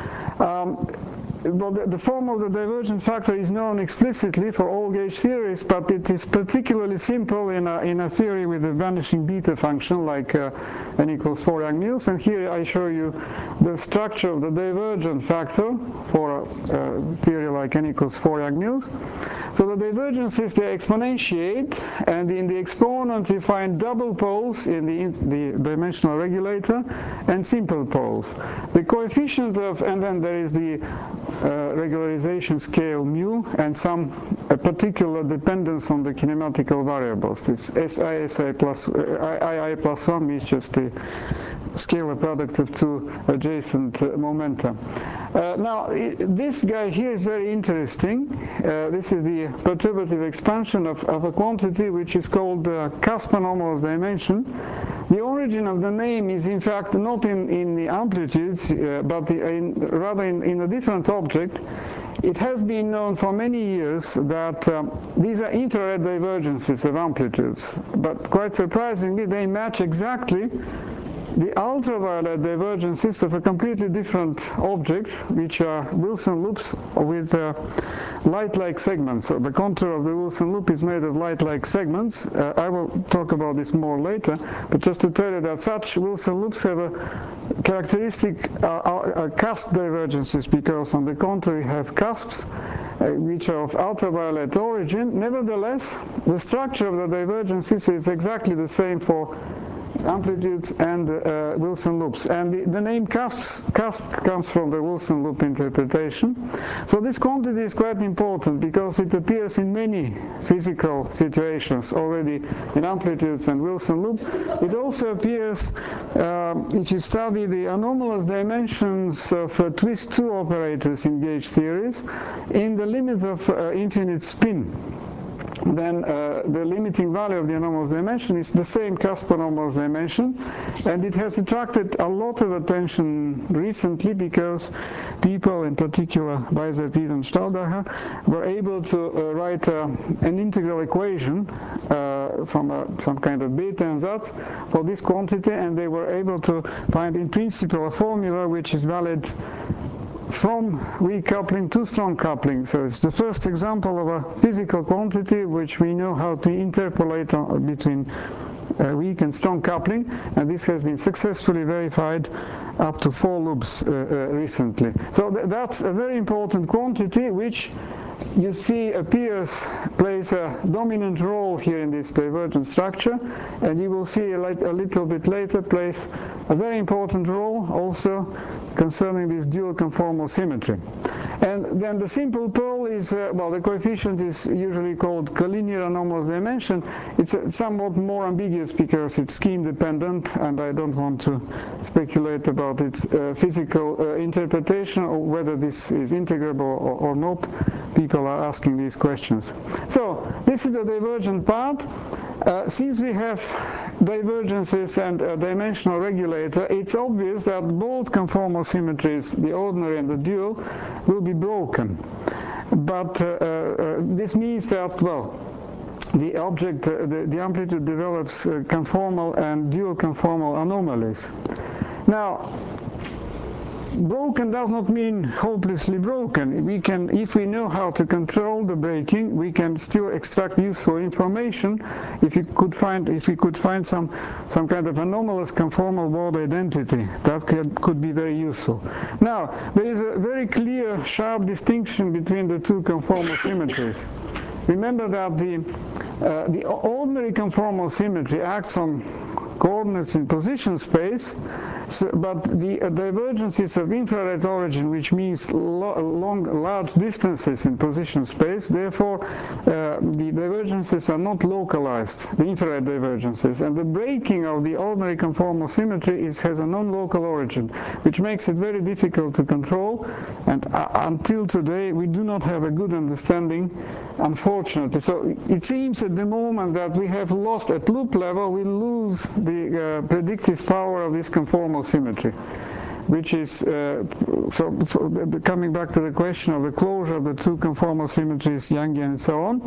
Speaker 1: Um, Well, the, the form of the divergent factor is known explicitly for all gauge theories, but it is particularly simple in a, in a theory with a vanishing beta function like uh, n equals four Yang-Mills. And here I show you the structure of the divergent factor for a, a theory like n equals four Yang-Mills. So the divergences, they exponentiate, and in the exponent you find double poles in the, in the dimensional regulator and simple poles. The coefficient of, and then there is the Uh, regularization scale mu and some a particular dependence on the kinematical variables. This S I S I plus uh, I I plus one is just the scalar product of two adjacent uh, momenta. Uh, now I, this guy here is very interesting. Uh, this is the perturbative expansion of, of a quantity which is called the uh, Caspar anomalous dimension. The origin of the name is in fact not in, in the amplitudes, uh, but the, in, rather in, in a different object. It has been known for many years that um, these are infrared divergences of amplitudes, but quite surprisingly they match exactly the ultraviolet divergences of a completely different object, which are Wilson loops with uh, light-like segments. So the contour of the Wilson loop is made of light-like segments. Uh, I will talk about this more later, but just to tell you that such Wilson loops have a characteristic uh, uh, cusp divergences, because on the contour you have cusps uh, which are of ultraviolet origin. Nevertheless, the structure of the divergences is exactly the same for amplitudes and uh, Wilson loops, and the, the name cusp, cusp comes from the Wilson loop interpretation. So this quantity is quite important because it appears in many physical situations already in amplitudes and Wilson loop. It also appears uh, if you study the anomalous dimensions of uh, twist two operators in gauge theories in the limit of uh, infinite spin. Then uh, the limiting value of the anomalous dimension is the same cusp anomalous dimension, and it has attracted a lot of attention recently because people, in particular Weisert and Staudacher, were able to uh, write uh, an integral equation uh, from a, some kind of beta ansatz for this quantity, and they were able to find in principle a formula which is valid from weak coupling to strong coupling. So it's the first example of a physical quantity which we know how to interpolate on, between uh, weak and strong coupling, and this has been successfully verified up to four loops uh, uh, recently. So th that's a very important quantity which you see appears, plays a dominant role here in this divergent structure, and you will see a, a little bit later plays a very important role also concerning this dual conformal symmetry. And then the simple pearl is, uh, well, the coefficient is usually called collinear anomalous dimension. It's uh, somewhat more ambiguous because it's scheme dependent, and I don't want to speculate about its uh, physical uh, interpretation or whether this is integrable or, or not. People are asking these questions. So this is the divergent part. Uh, since we have divergences and a dimensional regulator, it's obvious that both conformal symmetries, the ordinary and the dual, will be broken. But uh, uh, this means that, well, the object, uh, the, the amplitude develops uh, conformal and dual conformal anomalies. Now, broken does not mean hopelessly broken. We can, if we know how to control the breaking, we can still extract useful information. If you could find, if we could find some some kind of anomalous conformal word identity, that could, could be very useful. Now, there is a very clear, sharp distinction between the two conformal symmetries. Remember that the uh, the ordinary conformal symmetry acts on coordinates in position space, so, but the uh, divergences of infrared origin, which means lo long, large distances in position space, therefore uh, the divergences are not localized, the infrared divergences, and the breaking of the ordinary conformal symmetry is, has a non-local origin, which makes it very difficult to control, and uh, until today we do not have a good understanding, unfortunately. So it seems at the moment that we have lost, at loop level, we lose the uh, predictive power of this conformal symmetry, which is, uh, so, so the, coming back to the question of the closure of the two conformal symmetries, Yangian and so on,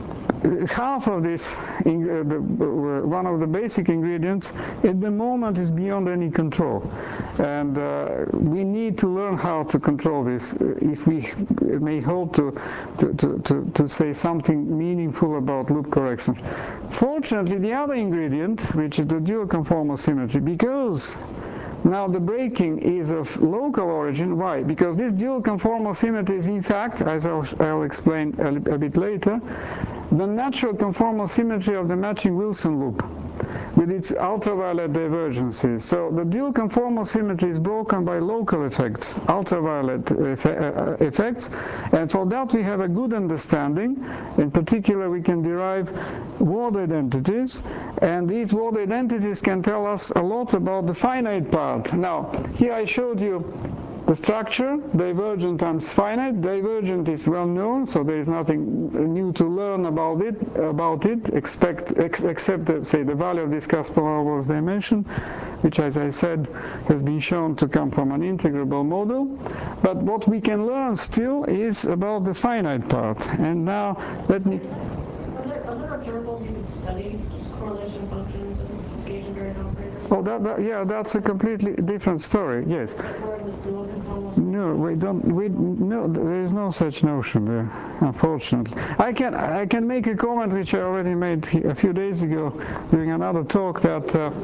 Speaker 1: half of this, in, uh, the, uh, one of the basic ingredients, at the moment is beyond any control. And uh, we need to learn how to control this uh, if we may hope to, to, to, to, to say something meaningful about loop correction. Fortunately, the other ingredient, which is the dual conformal symmetry, because now the breaking is of local origin. Why? Because this dual conformal symmetry is in fact, as I'll, I'll explain a, a bit later, the natural conformal symmetry of the matching Wilson loop with its ultraviolet divergences. So the dual conformal symmetry is broken by local effects, ultraviolet eff uh, effects, and for that we have a good understanding. In particular, we can derive word identities, and these word identities can tell us a lot about the finite part. Now, here I showed you the structure, divergent times finite. Divergent is well known, so there is nothing new to learn about it, about it expect, ex, except, uh, say, the value of this Kasparov dimension, which, as I said, has been shown to come from an integrable model. But what we can learn still is about the finite part. And now, let me...
Speaker 3: Are there other observables you can study, just correlation functions and gauge invariant operators?
Speaker 1: Oh, that, that, yeah, that's a completely different story. Yes.
Speaker 3: Where this dual conformal.
Speaker 1: No, we don't. We no. There is no such notion there, unfortunately. I can I can make a comment which I already made a few days ago during another talk that. Uh,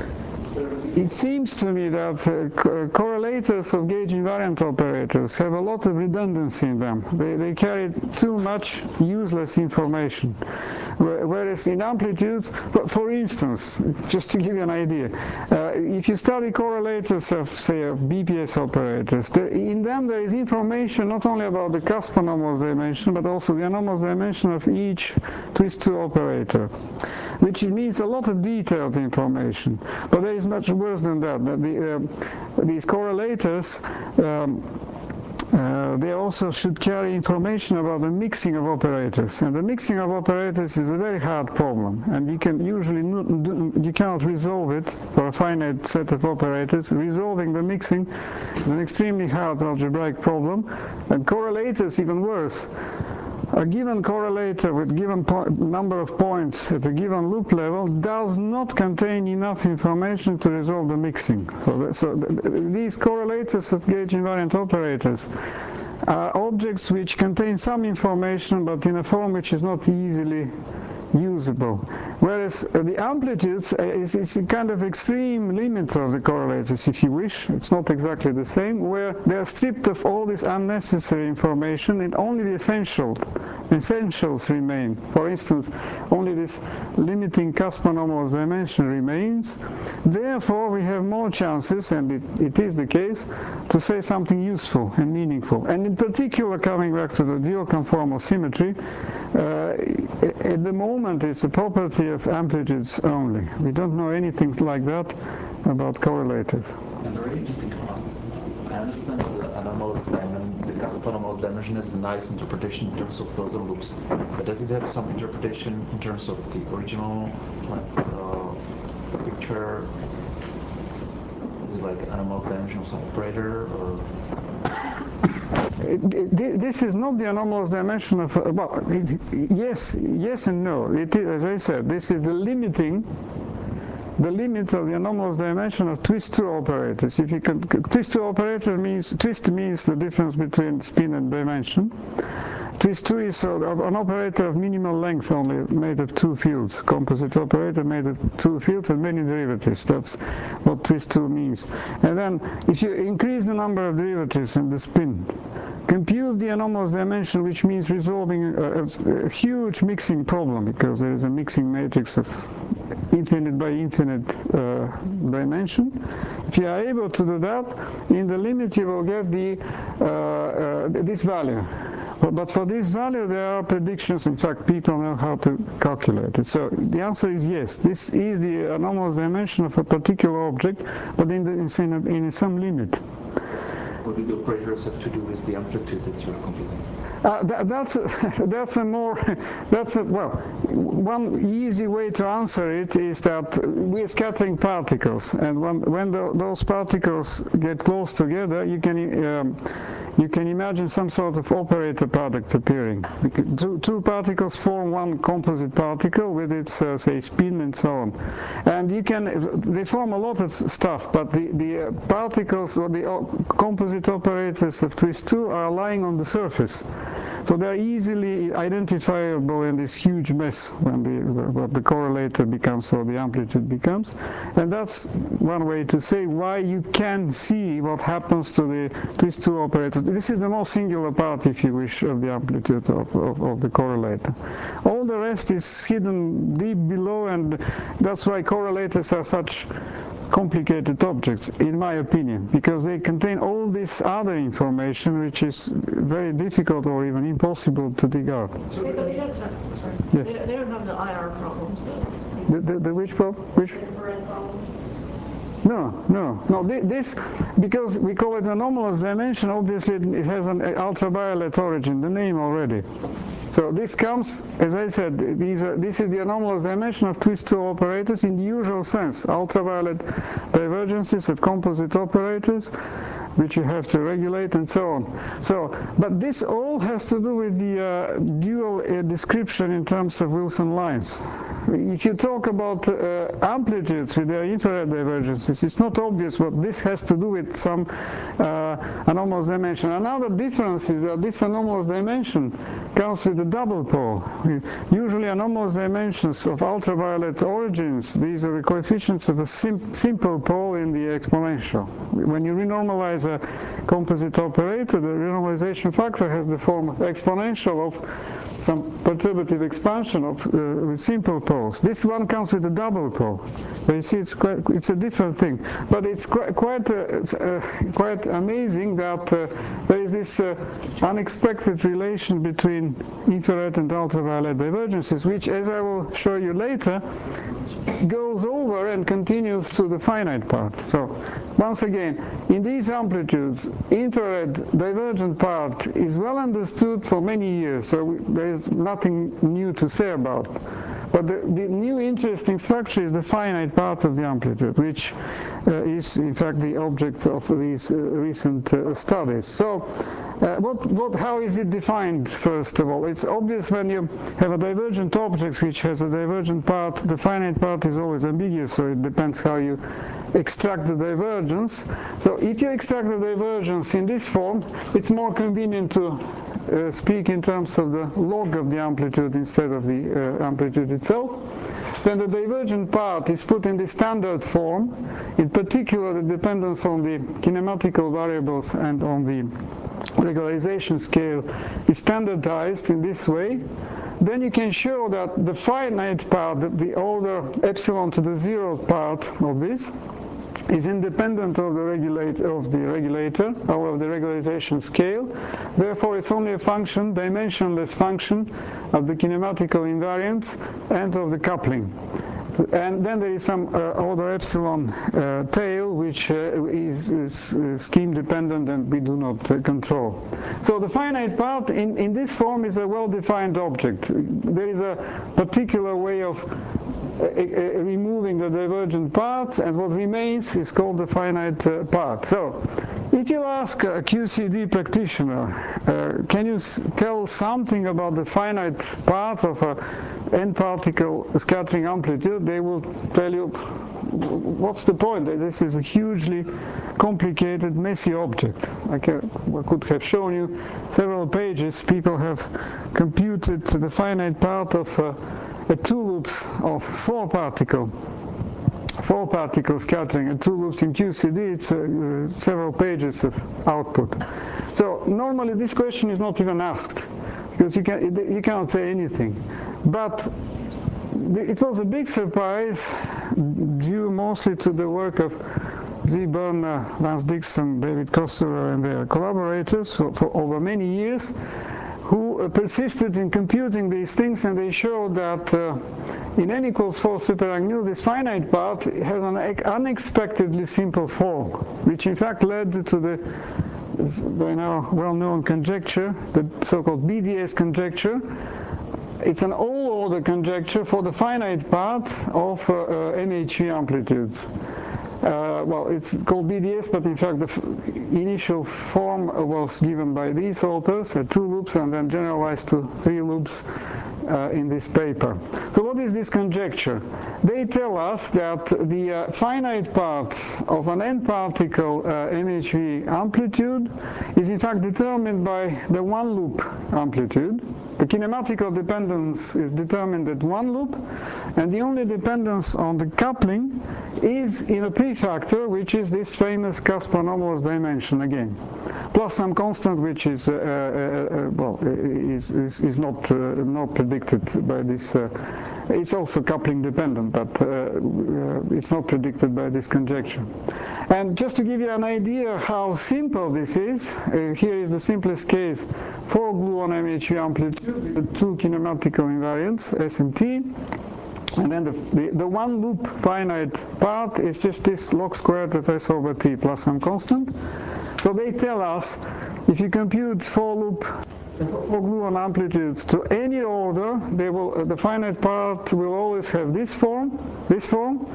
Speaker 1: It seems to me that uh, co correlators of gauge invariant operators have a lot of redundancy in them. They, they carry too much useless information. Whereas in amplitudes, for instance, just to give you an idea, uh, if you study correlators of, say, of B P S operators, there, in them there is information not only about the cusp anomalous dimension, but also the anomalous dimension of each twist two operator, which means a lot of detailed information. But there is much worse than that. that the, uh, these correlators, um, uh, they also should carry information about the mixing of operators, and the mixing of operators is a very hard problem, and you can usually you cannot resolve it for a finite set of operators. Resolving the mixing is an extremely hard algebraic problem, and correlators even worse. A given correlator with given number of points at a given loop level does not contain enough information to resolve the mixing. So, that, so th these correlators of gauge invariant operators are objects which contain some information, but in a form which is not easily usable. Whereas uh, the amplitudes uh, is, is a kind of extreme limit of the correlators, if you wish. It's not exactly the same, where they are stripped of all this unnecessary information and only the essential, essentials remain. For instance, only this limiting cusp anomalous dimension remains. Therefore, we have more chances, and it, it is the case, to say something useful and meaningful. And in particular, coming back to the dual conformal symmetry, uh, at the moment it's a property of amplitudes only. We don't know anything like that about correlators.
Speaker 2: And the really interesting one. I understand the anomalous dimension, the cusp anomalous dimension is a nice interpretation in terms of Wilson loops, but does it have some interpretation in terms of the original uh, picture? Is it like anomalous dimension of some operator, or?
Speaker 1: It, it, this is not the anomalous dimension of, uh, well, it, yes, yes and no. It is, as I said, this is the limiting, the limit of the anomalous dimension of twist two operators. If you can, twist two operator means, twist means the difference between spin and dimension. Twist two is uh, an operator of minimal length only, made of two fields. Composite operator made of two fields and many derivatives. That's what twist two means. And then, if you increase the number of derivatives in the spin, compute the anomalous dimension, which means resolving a, a, a huge mixing problem, because there is a mixing matrix of infinite by infinite uh, dimension. If you are able to do that, in the limit you will get the uh, uh, this value. But for this value, there are predictions. In fact, people know how to calculate it. So the answer is yes. This is the anomalous dimension of a particular object, but in, the, in, a, in some limit.
Speaker 2: What do the operators have to do with the amplitude that you're computing?
Speaker 1: Uh, that, that's a, that's a more that's a well one easy way to answer it is that we're scattering particles, and when when the, those particles get close together, you can um, you can imagine some sort of operator product appearing. Two, two particles form one composite particle with its uh, say spin and so on, and you can they form a lot of stuff, but the the uh, particles or the uh, composite operators of twist two are lying on the surface. So they're easily identifiable in this huge mess when the, what the correlator becomes or the amplitude becomes. And that's one way to say why you can see what happens to the twist two operators. This is the most singular part, if you wish, of the amplitude of, of, of the correlator. All the rest is hidden deep below, and that's why correlators are such complicated objects, in my opinion, because they contain all this other information which is very difficult or even impossible to dig out.
Speaker 3: So they, they don't have, sorry,
Speaker 1: Yes.
Speaker 3: they, don't, they don't have the I R problems, though.
Speaker 1: The, the, the which problem? Which?
Speaker 3: Infrared problems.
Speaker 1: No, no, no. This, because we call it anomalous dimension, obviously it has an ultraviolet origin, the name already. So this comes, as I said, these are, this is the anomalous dimension of twist two operators in the usual sense. Ultraviolet divergences of composite operators which you have to regulate and so on. So, but this all has to do with the uh, dual uh, description in terms of Wilson lines. If you talk about uh, amplitudes with their infrared divergences, it's not obvious what this has to do with some uh, anomalous dimension. Another difference is that this anomalous dimension comes with a double pole. Usually anomalous dimensions of ultraviolet origins, these are the coefficients of a sim simple pole in the exponential. When you renormalize a composite operator, the renormalization factor has the form of exponential of some perturbative expansion of uh, with simple poles. This one comes with a double pole. So you see, it's quite, it's a different thing. But it's quite quite, uh, uh, quite amazing that uh, there is this uh, unexpected relation between infrared and ultraviolet divergences, which, as I will show you later, goes over and continues to the finite part. So once again, in these amplitudes, infrared divergent part is well understood for many years, so we, there is nothing new to say about. But the, the new interesting structure is the finite part of the amplitude, which uh, is in fact the object of these uh, recent uh, studies. So uh, what, what, how is it defined, first of all? It's obvious when you have a divergent object which has a divergent part, the finite part is always ambiguous, so it depends how you extract the divergence. So if you extract the divergence in this form, it's more convenient to uh, speak in terms of the log of the amplitude instead of the uh, amplitude itself. Then the divergent part is put in the standard form, in particular the dependence on the kinematical variables and on the regularization scale is standardized in this way. Then you can show that the finite part, the order epsilon to the zero part of this, is independent of the regulate of the regulator or of the regularization scale. Therefore, it's only a function, dimensionless function of the kinematical invariance and of the coupling. And then there is some uh, order epsilon uh, tail, which uh, is, is, is scheme dependent and we do not uh, control. So the finite part in, in this form is a well-defined object. There is a particular way of uh, uh, removing the divergent part, and what remains is called the finite uh, part. So if you ask a Q C D practitioner, uh, can you s tell something about the finite part of a n-particle scattering amplitude, they will tell you, what's the point? This is a hugely complicated, messy object. I, can, I could have shown you several pages. People have computed the finite part of uh, a two loops of four particle four particle scattering and two loops in Q C D. It's uh, uh, several pages of output. So normally this question is not even asked, because you, can, you cannot say anything. But it was a big surprise, due mostly to the work of Zvi Berner, Vance Dixon, David Kosurer and their collaborators for, for over many years, who uh, persisted in computing these things, and they showed that uh, in n equals four superagnu, this finite part has an unexpectedly simple form, which in fact led to the by now well-known conjecture, the so-called B D S conjecture. It's an all-order conjecture for the finite part of uh, uh, M H V amplitudes. Uh, well, it's called B D S, but in fact the f initial form was given by these authors, uh, two loops, and then generalized to three loops uh, in this paper. So what is this conjecture? They tell us that the uh, finite part of an n-particle uh, M H V amplitude is in fact determined by the one-loop amplitude. The kinematical dependence is determined at one loop, and the only dependence on the coupling is in a prefactor, which is this famous Caspar anomalous dimension again, plus some constant which is uh, uh, uh, well is, is, is not uh, not predicted by this. Uh, it's also coupling dependent, but uh, uh, it's not predicted by this conjecture. And just to give you an idea how simple this is, uh, here is the simplest case: four gluon M H V amplitude, the two kinematical invariants S and T. And then the, the, the one loop finite part is just this log squared of S over T plus some constant. So they tell us, if you compute four loop, four gluon amplitudes to any order, they will, uh, the finite part will always have this form, this form,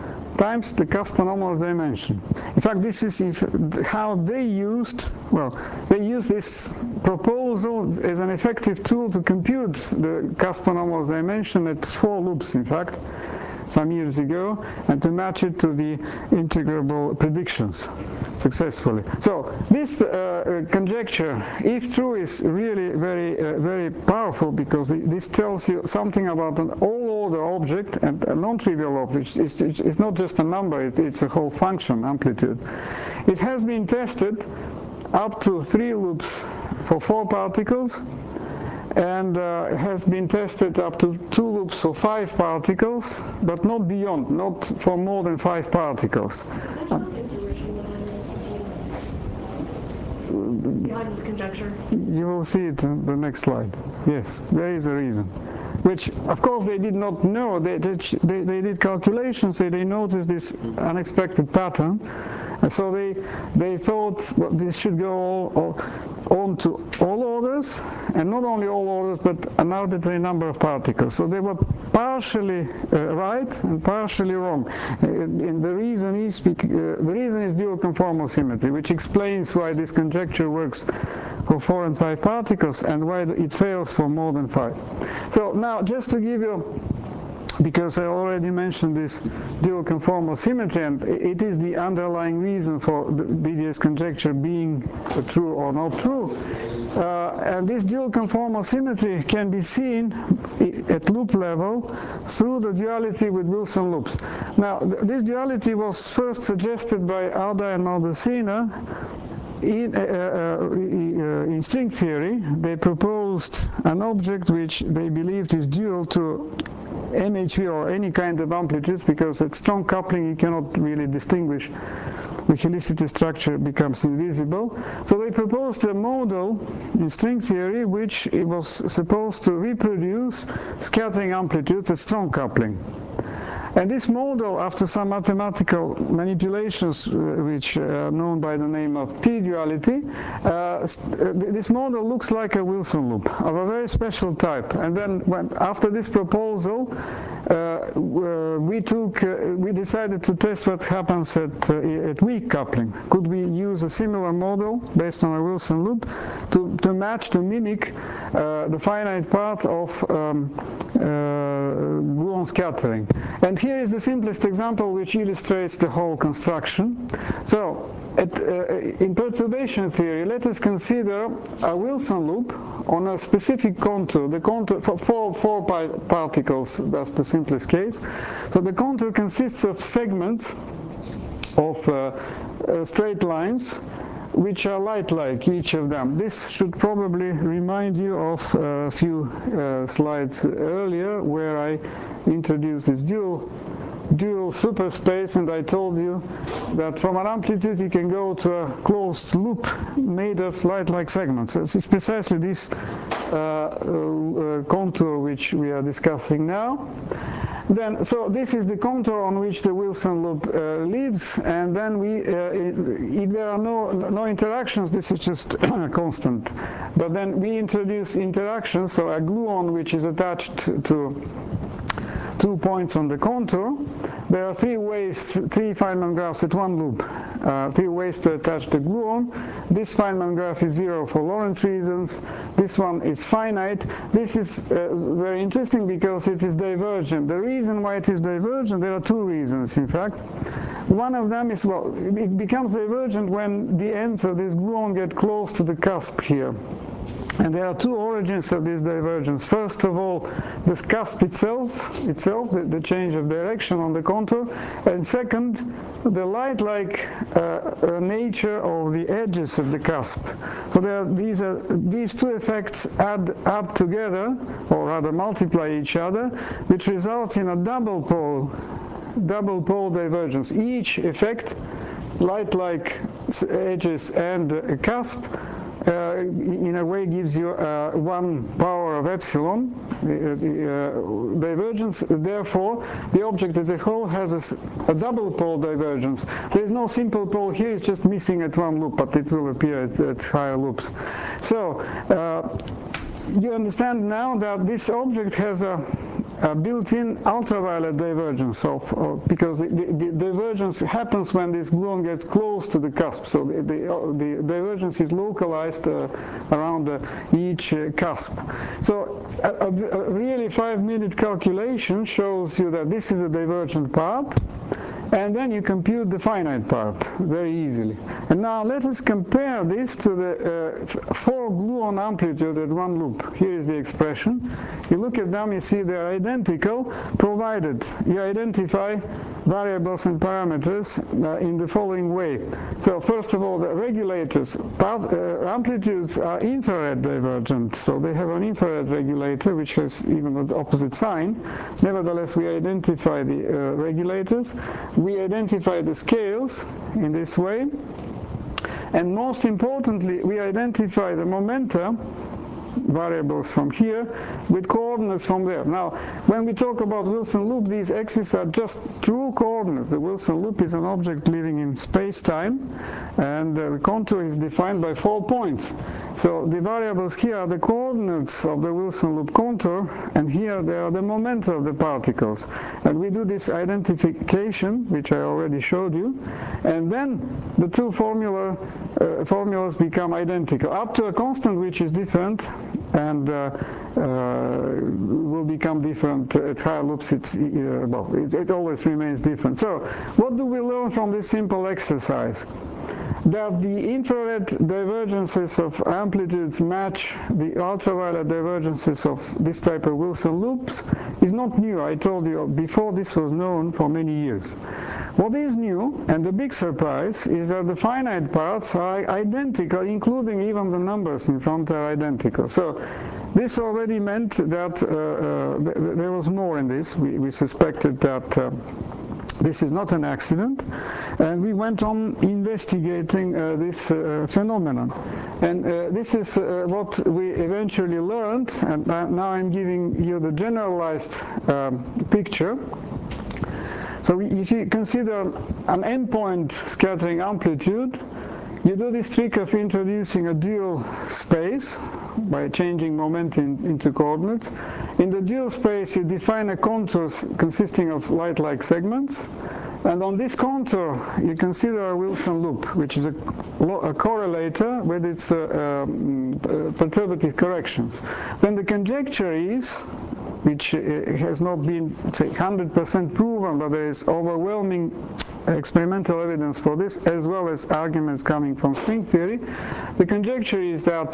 Speaker 1: times the cusp anomalous dimension. In fact, this is if, how they used, well, they used this proposal as an effective tool to compute the cusp anomalous dimension at four loops, in fact, some years ago, and to match it to the integrable predictions successfully. So this uh, conjecture, if true, is really very, uh, very powerful, because this tells you something about an all-order object and a non-trivial object. It's, it's, it's not just a number, it, it's a whole function, amplitude. It has been tested up to three loops for four particles, and uh, has been tested up to two loops for five particles, but not beyond, not for more than five particles.
Speaker 3: Behind this conjecture?
Speaker 1: You will see it in the next slide. Yes, there is a reason. Which, of course, they did not know. They, they, they did calculations, so they noticed this unexpected pattern. And so they, they thought, well, this should go all, all, on to all orders, and not only all orders, but an arbitrary number of particles. So they were partially uh, right and partially wrong. Uh, and the reason is uh, the reason is dual conformal symmetry, which explains why this conjecture works for four and five particles and why it fails for more than five. So now, just to give you, because I already mentioned this dual conformal symmetry, and it is the underlying reason for the B D S conjecture being true or not true. Uh, and this dual conformal symmetry can be seen at loop level through the duality with Wilson loops. Now, th this duality was first suggested by Arda and Maldacena. In, uh, uh, in string theory. They proposed an object which they believed is dual to M H V or any kind of amplitudes, because at strong coupling you cannot really distinguish. The helicity structure becomes invisible. So they proposed a model in string theory which it was supposed to reproduce scattering amplitudes at strong coupling. And this model, after some mathematical manipulations, uh, which are known by the name of T-duality, uh, this model looks like a Wilson loop of a very special type. And then, when, after this proposal, uh, uh, we took, uh, we decided to test what happens at uh, at weak coupling. Could we use a similar model based on a Wilson loop to to match, to mimic uh, the finite part of um, uh, gluon scattering? And here is the simplest example which illustrates the whole construction. So, at, uh, in perturbation theory, let us consider a Wilson loop on a specific contour. The contour for four, four particles, that's the simplest case. So the contour consists of segments of uh, uh, straight lines, which are light-like, each of them. This should probably remind you of a few uh, slides earlier, where I introduced this dual dual superspace, and I told you that from an amplitude you can go to a closed loop made of light-like segments. It's precisely this uh, uh, contour which we are discussing now. Then, so this is the contour on which the Wilson loop uh, lives, and then we, uh, if there are no no interactions, this is just constant. But then we introduce interactions, so a gluon which is attached to two points on the contour. There are three ways, three Feynman graphs at one loop, uh, three ways to attach the gluon. This Feynman graph is zero for Lorentz reasons. This one is finite. This is uh, very interesting because it is divergent. The reason why it is divergent, there are two reasons, in fact. One of them is, well, it becomes divergent when the ends of this gluon get close to the cusp here. And there are two origins of this divergence. First of all, the cusp itself, itself the, the change of direction on the contour. And second, the light-like uh, uh, nature of the edges of the cusp. So there are, these, are, these two effects add up together, or rather multiply each other, which results in a double pole, double pole divergence. Each effect, light-like edges and a cusp, Uh, in a way gives you uh, one power of epsilon, the, the uh, divergence. Therefore, the object as a whole has a, a double pole divergence. There is no simple pole here, it's just missing at one loop, but it will appear at, at higher loops. So, uh, you understand now that this object has a a built-in ultraviolet divergence of, of because the, the, the divergence happens when this gluon gets close to the cusp. So the, the, the divergence is localized uh, around uh, each uh, cusp. So a, a, a really five-minute calculation shows you that this is a divergent part, and then you compute the finite part very easily. And now let us compare this to the uh, four gluon amplitude at one loop. Here is the expression. You look at them, you see they are identical, provided you identify variables and parameters uh, in the following way. So first of all, the regulators, part, uh, amplitudes are infrared divergent, so they have an infrared regulator which has even the opposite sign. Nevertheless, we identify the uh, regulators. We identify the scales in this way, and most importantly, we identify the momenta variables from here with coordinates from there. Now, when we talk about Wilson loop, these x's are just true coordinates. The Wilson loop is an object living in space-time, and uh, the contour is defined by four points. So the variables here are the coordinates of the Wilson loop contour, and here they are the momenta of the particles. And we do this identification, which I already showed you, and then the two formula, uh, formulas become identical, up to a constant which is different, and uh, uh, will become different at higher loops. It's, uh, well, it, it always remains different. So what do we learn from this simple exercise? That the infrared divergences of amplitudes match the ultraviolet divergences of this type of Wilson loops is not new. I told you before, this was known for many years. What is new, and the big surprise, is that the finite parts are identical, including even the numbers in front are identical. So this already meant that uh, uh, th there was more in this. We, we suspected that uh, this is not an accident, and we went on investigating uh, this uh, phenomenon. And uh, this is uh, what we eventually learned, and now I'm giving you the generalized um, picture. So if you consider an endpoint scattering amplitude, you do this trick of introducing a dual space by changing momentum into coordinates. In the dual space, you define a contour consisting of light-like segments, and on this contour, you consider a Wilson loop, which is a, a correlator with its uh, um, perturbative corrections. Then the conjecture is, which uh, has not been, say, one hundred percent proven, but there is overwhelming experimental evidence for this, as well as arguments coming from string theory. The conjecture is that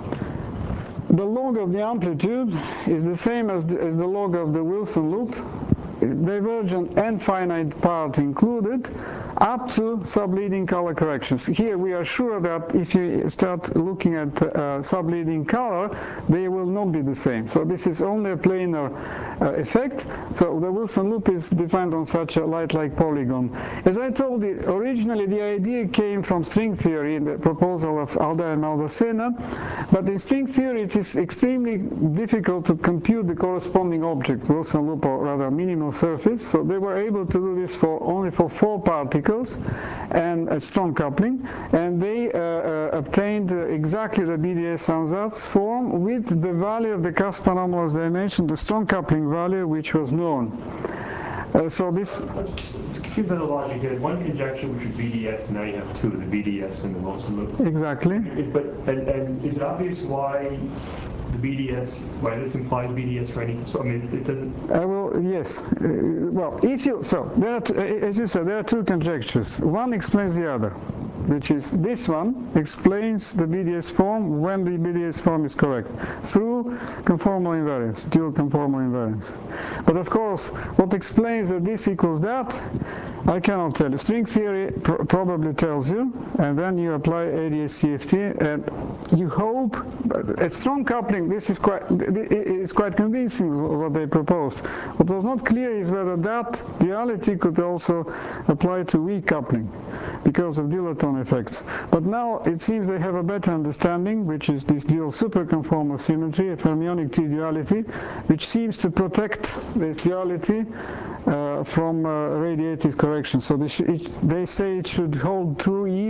Speaker 1: the log of the amplitude is the same as the, as the log of the Wilson loop, divergent and finite part included, up to subleading color corrections. Here we are sure that if you start looking at uh, subleading color, they will not be the same. So this is only a planar uh, effect. So the Wilson loop is defined on such a light-like polygon. As I told you, originally the idea came from string theory, the proposal of Alda and Maldacena, but in string theory it is extremely difficult to compute the corresponding object, Wilson loop, or rather minimal surface. So they were able to do this for only for four particles and a strong coupling, and they uh, uh, obtained uh, exactly the B D S ansatz form with the value of the cusp anomalous dimension, the strong coupling value, which was known. Uh, so this.
Speaker 5: Just confused by the logic here. One conjecture, which is B D S, and now you have two, the B D S and the Wilson loop.
Speaker 1: Exactly.
Speaker 5: It, but and, and is it obvious why the B D S, why this implies B D S for any? So I mean, it doesn't.
Speaker 1: Uh, well, yes. Uh, well, if you so there are two, as you said, there are two conjectures. One explains the other, which is this one explains the B D S form when the B D S form is correct through conformal invariance, dual conformal invariance. But of course, what explains that this equals that, I cannot tell you. String theory pr probably tells you, and then you apply A D S C F T, and you hope. At strong coupling, this is quite it's quite convincing what they proposed. What was not clear is whether that duality could also apply to weak coupling, because of dilaton effects. But now it seems they have a better understanding, which is this dual superconformal symmetry, a fermionic T-duality, which seems to protect this duality uh, from uh, radiative correction. So they, it, they say it should hold true even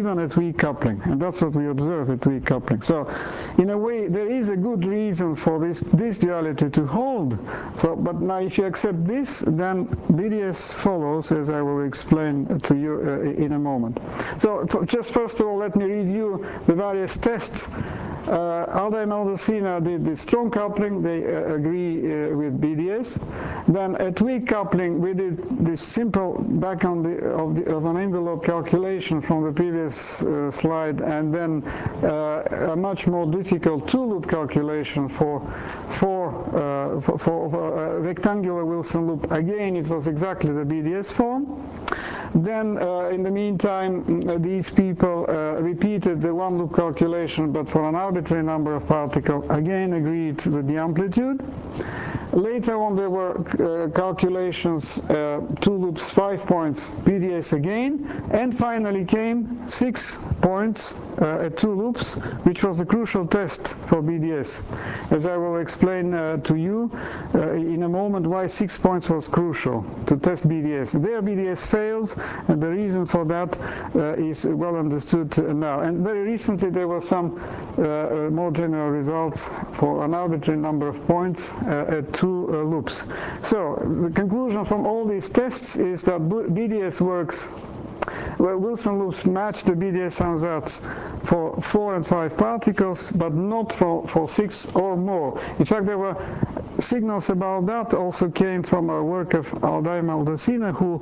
Speaker 1: even at weak coupling, and that's what we observe at weak coupling. So in a way there is a good reason for this this duality to hold. So but now if you accept this, then B D S follows, as I will explain to you uh, in a moment. So for, just first of all, let me review the various tests. Uh, Aldheim-Aldacena did the strong coupling, they uh, agree uh, with B D S. Then at weak coupling we did this simple back on the of, the, of an envelope calculation from the previous uh, slide, and then uh, a much more difficult two-loop calculation for, for, uh, for, for a rectangular Wilson loop. Again, it was exactly the B D S form. Then uh, in the meantime, these people uh, repeated the one loop calculation, but for an arbitrary number of particles, again agreed with the amplitude. Later on there were uh, calculations, uh, two loops, five points, B D S again, and finally came six points uh, at two loops, which was the crucial test for B D S. As I will explain uh, to you uh, in a moment why six points was crucial to test B D S. There B D S fails, and the reason for that uh, is well understood now. And very recently there were some uh, more general results for an arbitrary number of points uh, at two uh, loops. So the conclusion from all these tests is that B D S works. Well, Wilson loops match the B D S ansatz for four and five particles, but not for, for six or more. In fact, there were signals about that also came from a work of Aldheim-Aldacena, who,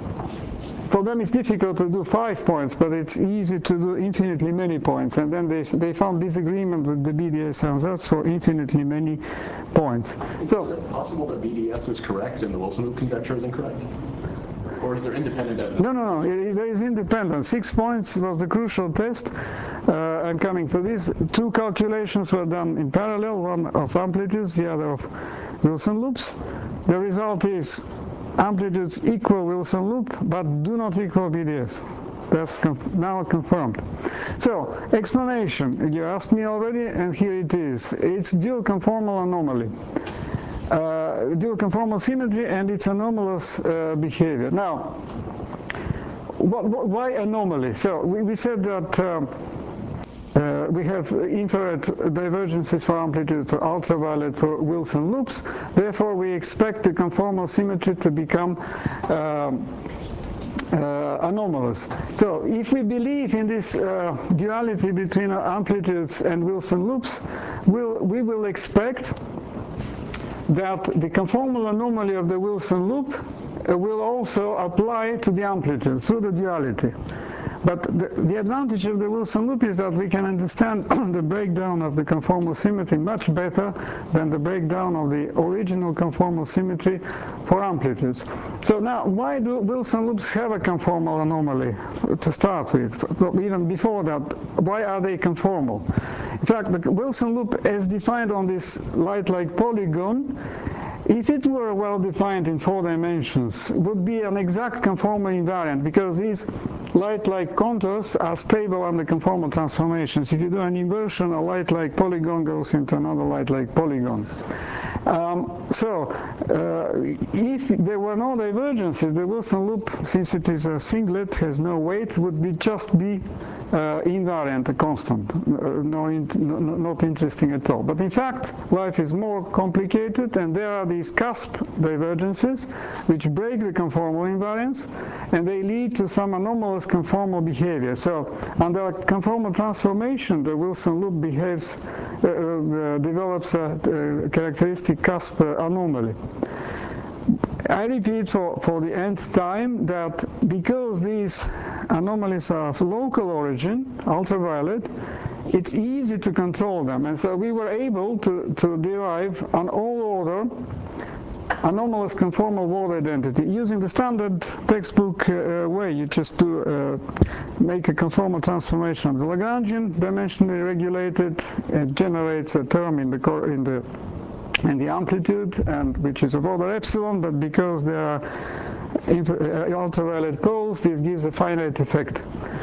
Speaker 1: for them it's difficult to do five points, but it's easy to do infinitely many points. And then they, they found disagreement with the B D S ansatz for infinitely many points. So,
Speaker 6: is it possible that B D S is correct and the Wilson loop conjecture is incorrect? Or is there independent evidence?
Speaker 1: No, no, no, it, there is independent. Six points was the crucial test. Uh, I'm coming to this. Two calculations were done in parallel, one of amplitudes, the other of Wilson loops. The result is amplitudes equal Wilson loop, but do not equal B D S. That's conf now confirmed. So, explanation. You asked me already, and here it is. It's dual conformal anomaly. Uh, dual conformal symmetry and its anomalous uh, behavior. Now, what, what, why anomaly? So we, we said that um, uh, we have infrared divergences for amplitudes, for ultraviolet, for Wilson loops. Therefore, we expect the conformal symmetry to become um, Uh, anomalous. So if we believe in this uh, duality between amplitudes and Wilson loops, we'll, we will expect that the conformal anomaly of the Wilson loop uh, will also apply to the amplitude through the duality. But the, the advantage of the Wilson loop is that we can understand the breakdown of the conformal symmetry much better than the breakdown of the original conformal symmetry for amplitudes. So now, why do Wilson loops have a conformal anomaly to start with? Even before that, why are they conformal? In fact, the Wilson loop as defined on this light-like polygon, if it were well defined in four dimensions, would be an exact conformal invariant, because these light-like contours are stable under conformal transformations. If you do an inversion, a light-like polygon goes into another light-like polygon. Um, so, uh, if there were no divergences, the Wilson loop, since it is a singlet, has no weight, would be just be uh, invariant, a constant, uh, no, in, no, not interesting at all. But in fact, life is more complicated, and there are these cusp divergences which break the conformal invariance, and they lead to some anomalous conformal behavior. So, under a conformal transformation, the Wilson loop behaves, uh, uh, develops a uh, characteristic cusp uh, anomaly. I repeat for, for the nth time that because these anomalies are of local origin, ultraviolet, it's easy to control them. And so we were able to, to derive an all-order anomalous conformal word identity using the standard textbook uh, way. You just do uh, make a conformal transformation of the Lagrangian, dimensionally regulated, it generates a term in the core, in the in the amplitude, and which is of order epsilon, but because there are infra, uh, ultraviolet poles. This gives a finite effect.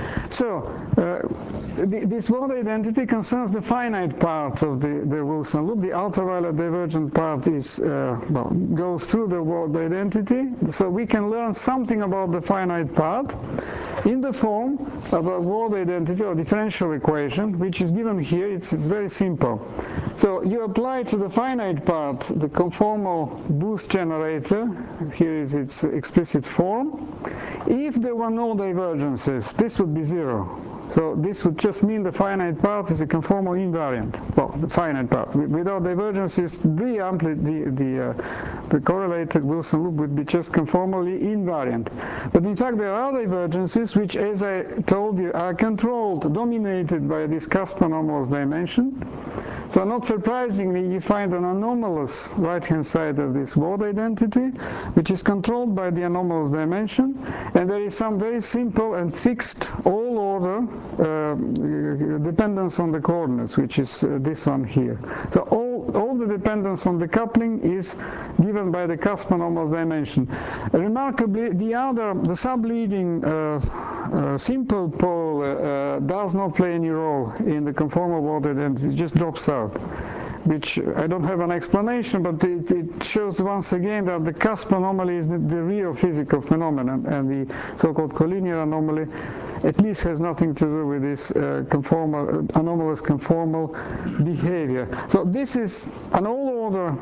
Speaker 1: So uh, th this Ward identity concerns the finite part of the, the Wilson loop. The ultraviolet divergent part is uh, well, goes through the Ward identity. So we can learn something about the finite part in the form of a Ward identity or differential equation, which is given here. It's, it's very simple. So you apply to the finite part the conformal boost generator. Here is its explicit form. If there were no divergences, this would be zero. So this would just mean the finite part is a conformal invariant. Well, the finite part. Without divergences, the ampli the the, uh, the correlated Wilson loop would be just conformally invariant. But in fact, there are divergences which, as I told you, are controlled, dominated by this Caspar anomalous dimension. So not surprisingly, you find an anomalous right-hand side of this Ward identity, which is controlled by the anomalous dimension, and there is some very simple and fixed all-order uh, dependence on the coordinates, which is uh, this one here. So all, all the dependence on the coupling is given by the Caspar anomalous dimension. Remarkably, the other, the subleading uh, uh, simple pole uh, does not play any role in the conformal Ward identity, it just drops out. Which I don't have an explanation, but it, it shows once again that the Caspar anomaly is the, the real physical phenomenon, and the so-called collinear anomaly at least has nothing to do with this uh, conformal, anomalous conformal behavior. So this is an all-order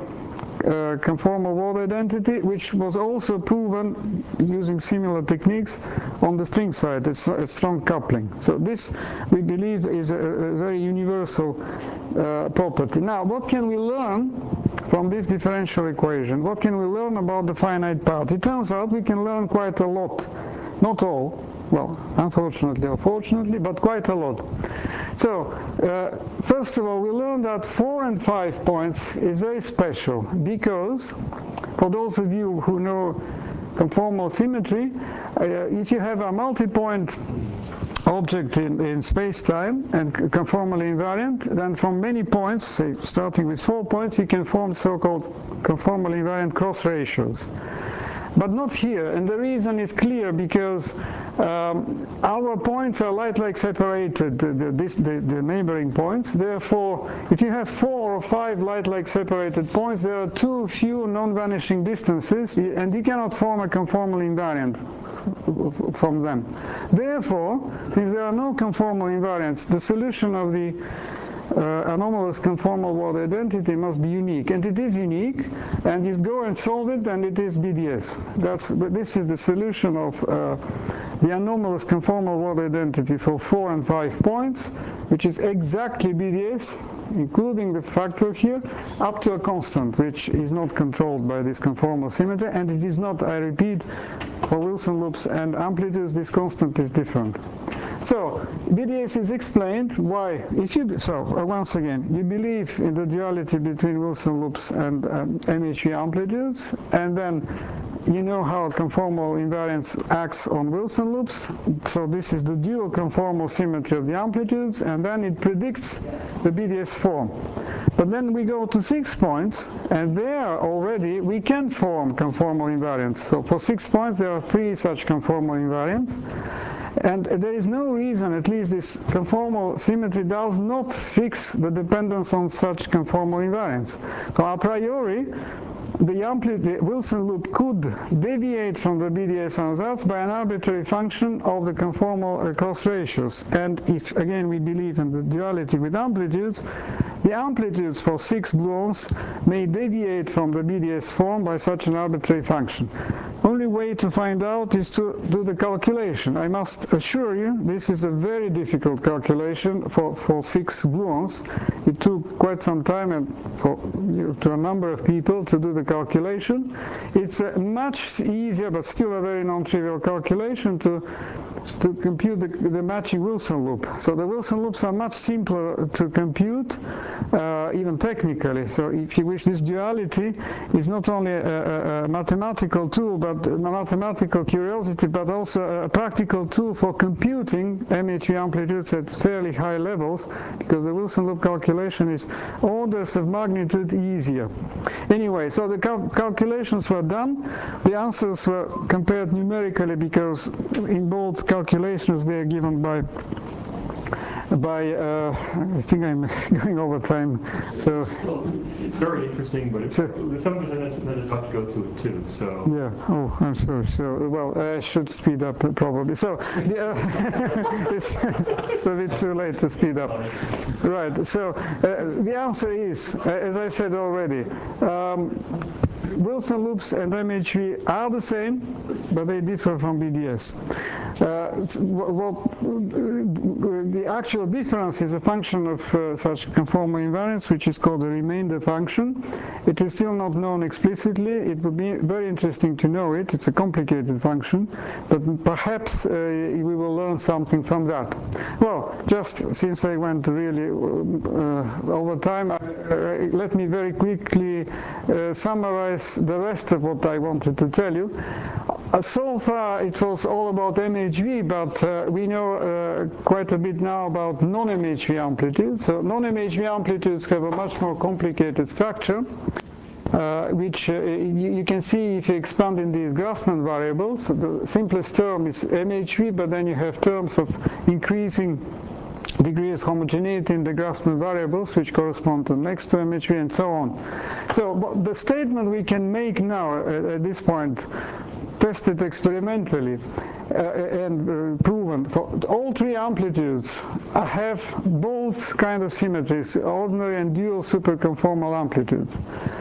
Speaker 1: Uh, conformal Ward identity, which was also proven using similar techniques on the string side. It's a strong coupling. So this, we believe, is a, a very universal uh, property. Now, what can we learn from this differential equation? What can we learn about the finite part? It turns out we can learn quite a lot. Not all, well, unfortunately or fortunately, but quite a lot. So, uh, first of all, we learned that four and five points is very special because, for those of you who know conformal symmetry, uh, if you have a multi-point object in, in space-time and conformally invariant, then from many points, say starting with four points, you can form so-called conformally invariant cross ratios. But not here, and the reason is clear because um, our points are light-like separated, the, the, this, the, the neighboring points. Therefore, if you have four or five light-like separated points, there are too few non-vanishing distances, and you cannot form a conformal invariant from them. Therefore, since there are no conformal invariants, the solution of the Uh, anomalous conformal Ward identity must be unique, and it is unique, and you go and solve it, and it is B D S. That's, but this is the solution of uh, the anomalous conformal Ward identity for four and five points, which is exactly B D S, including the factor here, up to a constant, which is not controlled by this conformal symmetry, and it is not, I repeat, for Wilson loops and amplitudes, this constant is different. So, B D S is explained why, if you, so uh, once again, you believe in the duality between Wilson loops and um, M H V amplitudes, and then you know how conformal invariance acts on Wilson loops, so this is the dual conformal symmetry of the amplitudes, and then it predicts the B D S form. But then we go to six points, and there already we can form conformal invariants. So for six points there are three such conformal invariants. And there is no reason, at least this conformal symmetry does not fix the dependence on such conformal invariants. So a priori, the, the Wilson loop could deviate from the B D S ansatz by an arbitrary function of the conformal uh, cross ratios. And if, again, we believe in the duality with amplitudes, the amplitudes for six gluons may deviate from the B D S form by such an arbitrary function. Only way to find out is to do the calculation. I must assure you, this is a very difficult calculation for, for six gluons. It took quite some time and for, you know, to a number of people to do the calculation. It's a much easier, but still a very non-trivial calculation to to compute the, the matching Wilson loop. So the Wilson loops are much simpler to compute, uh, even technically. So if you wish, this duality is not only a, a, a mathematical tool, but a mathematical curiosity, but also a practical tool for computing M H V amplitudes at fairly high levels, because the Wilson loop calculation is orders of magnitude easier. Anyway, so the cal calculations were done. The answers were compared numerically, because in both calculations they are given by by uh, I think I'm going over time. So
Speaker 5: well, it's very interesting, but it's,
Speaker 1: so,
Speaker 5: some of it another talk to go to it too. So
Speaker 1: yeah. Oh, I'm sorry. So well, I should speed up probably. So yeah, it's, it's a bit too late to speed up. Right. So uh, the answer is, uh, as I said already. Um, Wilson loops and M H V are the same, but they differ from B D S. Uh, what, the actual difference is a function of uh, such conformal invariance, which is called the remainder function. It is still not known explicitly. It would be very interesting to know it. It's a complicated function, but perhaps uh, we will learn something from that. Well, just since I went really uh, over time, uh, let me very quickly uh, summarize the rest of what I wanted to tell you. Uh, so far it was all about M H V, but uh, we know uh, quite a bit now about non-M H V amplitudes. So non-M H V amplitudes have a much more complicated structure, uh, which uh, you, you can see if you expand in these Grassmann variables. The simplest term is M H V, but then you have terms of increasing degree of homogeneity in the Grassmann variables, which correspond to next to M H V and so on. So the statement we can make now at, at this point, tested experimentally uh, and uh, proven, for all three amplitudes uh, have both kind of symmetries, ordinary and dual superconformal amplitudes.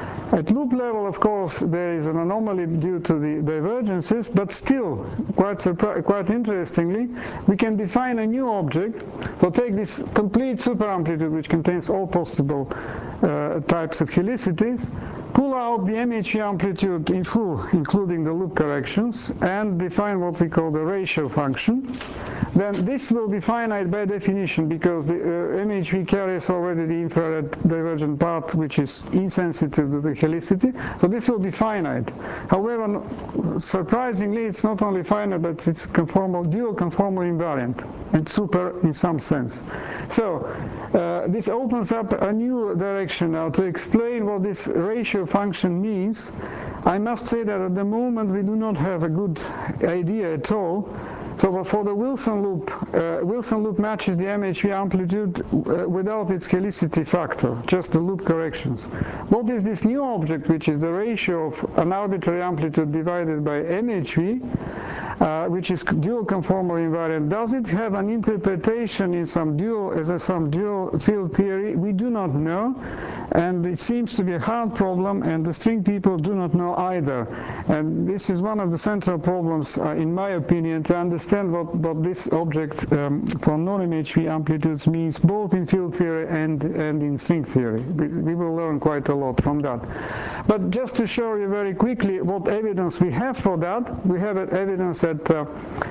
Speaker 1: At loop level, of course, there is an anomaly due to the divergences, but still, quite, quite interestingly, we can define a new object. So take this complete superamplitude, which contains all possible uh, types of helicities, pull out the M H V amplitude in full, including the loop corrections, and define what we call the ratio function. Then this will be finite by definition, because the uh, M H V carries already the infrared divergent part, which is insensitive to the helicity. So this will be finite. However, surprisingly, it's not only finite, but it's conformal, dual conformal invariant, and super in some sense. So uh, this opens up a new direction now to explain what this ratio function means. I must say that at the moment we do not have a good idea at all. So for the Wilson loop, uh, Wilson loop matches the M H V amplitude uh, without its helicity factor, just the loop corrections. What is this new object, which is the ratio of an arbitrary amplitude divided by M H V, uh, which is dual conformal invariant? Does it have an interpretation in some dual, as a some dual field theory? We do not know, and it seems to be a hard problem, and the string people do not know either. And this is one of the central problems, uh, in my opinion, to understand what, what this object um, for non-M H V amplitudes means, both in field theory and, and in string theory. We, we will learn quite a lot from that. But just to show you very quickly what evidence we have for that, we have evidence at uh,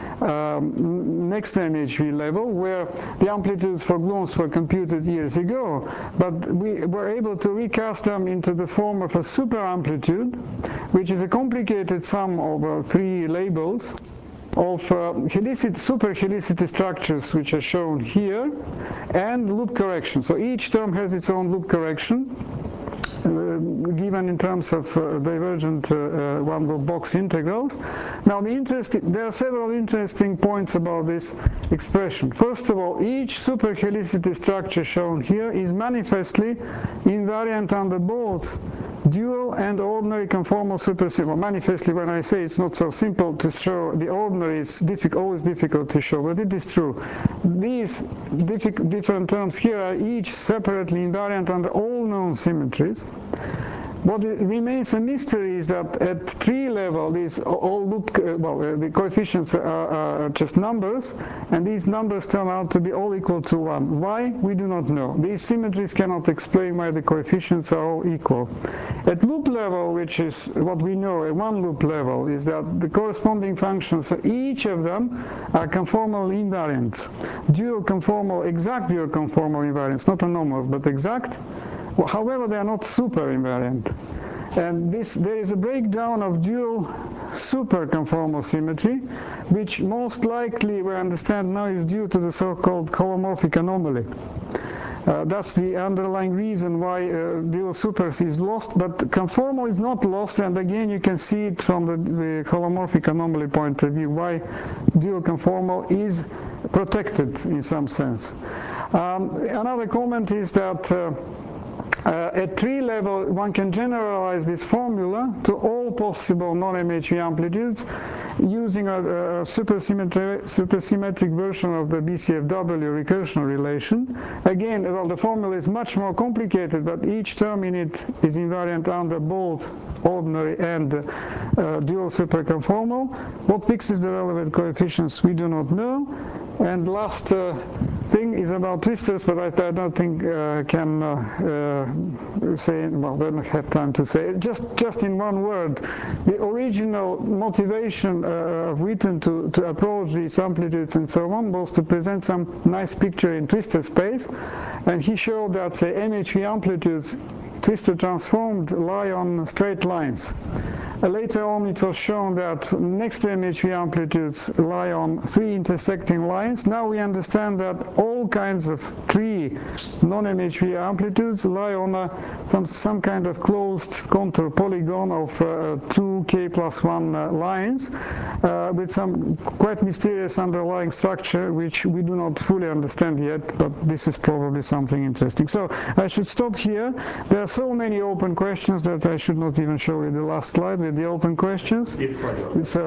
Speaker 1: um, next to M H V level, where the amplitudes for gluons were computed years ago, but we were able to recast them into the form of a superamplitude, which is a complicated sum of uh, three labels of uh, helicity, super helicity structures, which are shown here, and loop correction. So each term has its own loop correction, uh, given in terms of uh, divergent uh, one box integrals. Now, the interesting, there are several interesting points about this expression. First of all, each super helicity structure shown here is manifestly invariant under both dual and ordinary conformal supersymmetry. Manifestly, when I say it's not so simple to show, the ordinary is difficult, always difficult to show, but it is true. These different terms here are each separately invariant under all known symmetries. what remains a mystery is that at tree level, these all loop, uh, well, uh, the coefficients are, are just numbers, and these numbers turn out to be all equal to one. Why? We do not know. These symmetries cannot explain why the coefficients are all equal. At loop level, which is what we know, a one loop level, is that the corresponding functions, each of them are conformal invariants. Dual conformal, exact dual conformal invariants, not anomalous, but exact. Well, however, they are not super invariant. And this, there is a breakdown of dual super conformal symmetry, which most likely, we understand now, is due to the so-called holomorphic anomaly. Uh, that's the underlying reason why uh, dual supers is lost, but conformal is not lost, and again you can see it from the, the holomorphic anomaly point of view, why dual conformal is protected in some sense. Um, another comment is that uh, Uh, at tree level, one can generalize this formula to all possible non-M H V amplitudes using a, a supersymmetric, supersymmetric version of the B C F W recursion relation. Again, well, the formula is much more complicated, but each term in it is invariant under both ordinary and uh, dual superconformal. What fixes the relevant coefficients, we do not know. And last uh, thing is about twistors, but I, I don't think uh, can uh, uh, say, well, we don't have time to say it. Just, just in one word, the original motivation uh, of Witten to, to approach these amplitudes and so on was to present some nice picture in twistor space, and he showed that, say, M H V amplitudes, twistor transformed, lie on straight lines. Uh, later on it was shown that next M H V amplitudes lie on three intersecting lines. Now we understand that all kinds of three non-M H V amplitudes lie on a, some, some kind of closed contour polygon of uh, two k plus one uh, lines uh, with some quite mysterious underlying structure which we do not fully understand yet, but this is probably something interesting. So I should stop here. There are so many open questions that I should not even show you the last slide with the open questions. So,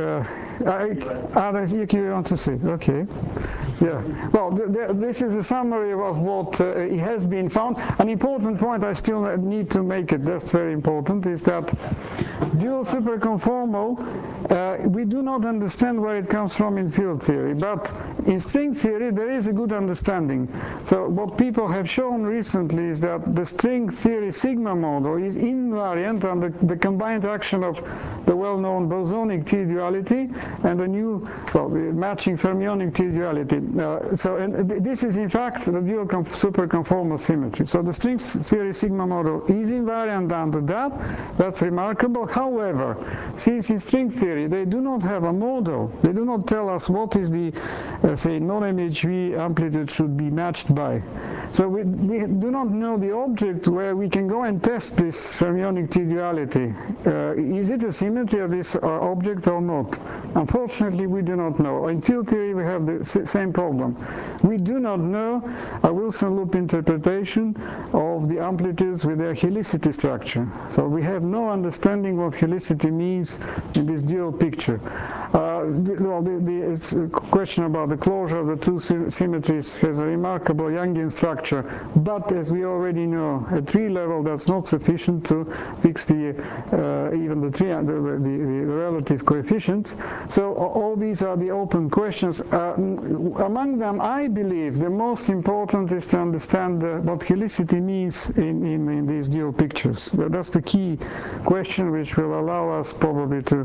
Speaker 1: uh, I, others, you want to see? Okay. Yeah. Well, th th this is a summary of what uh, has been found. An important point I still need to make it, that's very important, is that dual superconformal, uh, we do not understand where it comes from in field theory, but in string theory there is a good understanding. So what people have shown recently is that the string theory sigma model is invariant under the combined action of the well-known bosonic T-duality and the new, well, the matching fermionic T-duality. Uh, so and this is in fact the dual superconformal symmetry. So the string theory sigma model is invariant under that. That's remarkable. However, since in string theory they do not have a model, they do not tell us what is the, uh, say, non-M H V amplitude should be matched by. So we, we do not know the object where we can go and test this fermionic T-duality. Uh, is it a symmetry of this uh, object or not? Unfortunately, we do not know. In field theory, we have the same problem. We do not know a Wilson loop interpretation of the amplitudes with their helicity structure. So we have no understanding what helicity means in this dual picture. Uh, the, well, the, the question about the closure of the two sy symmetries has a remarkable Youngian structure, but as we already know, at tree level that's not sufficient to fix the uh, even the, tree, the, the, the relative coefficients. So all these are the open questions. Uh, among them, I believe the most important is to understand uh, what helicity means in, in, in these dual pictures. That's the key question which will allow us probably to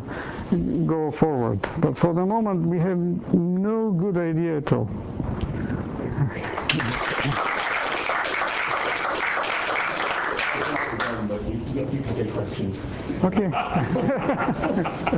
Speaker 1: go forward. But for the moment, we have no good idea at all.
Speaker 5: But you, you can take questions.
Speaker 1: Okay.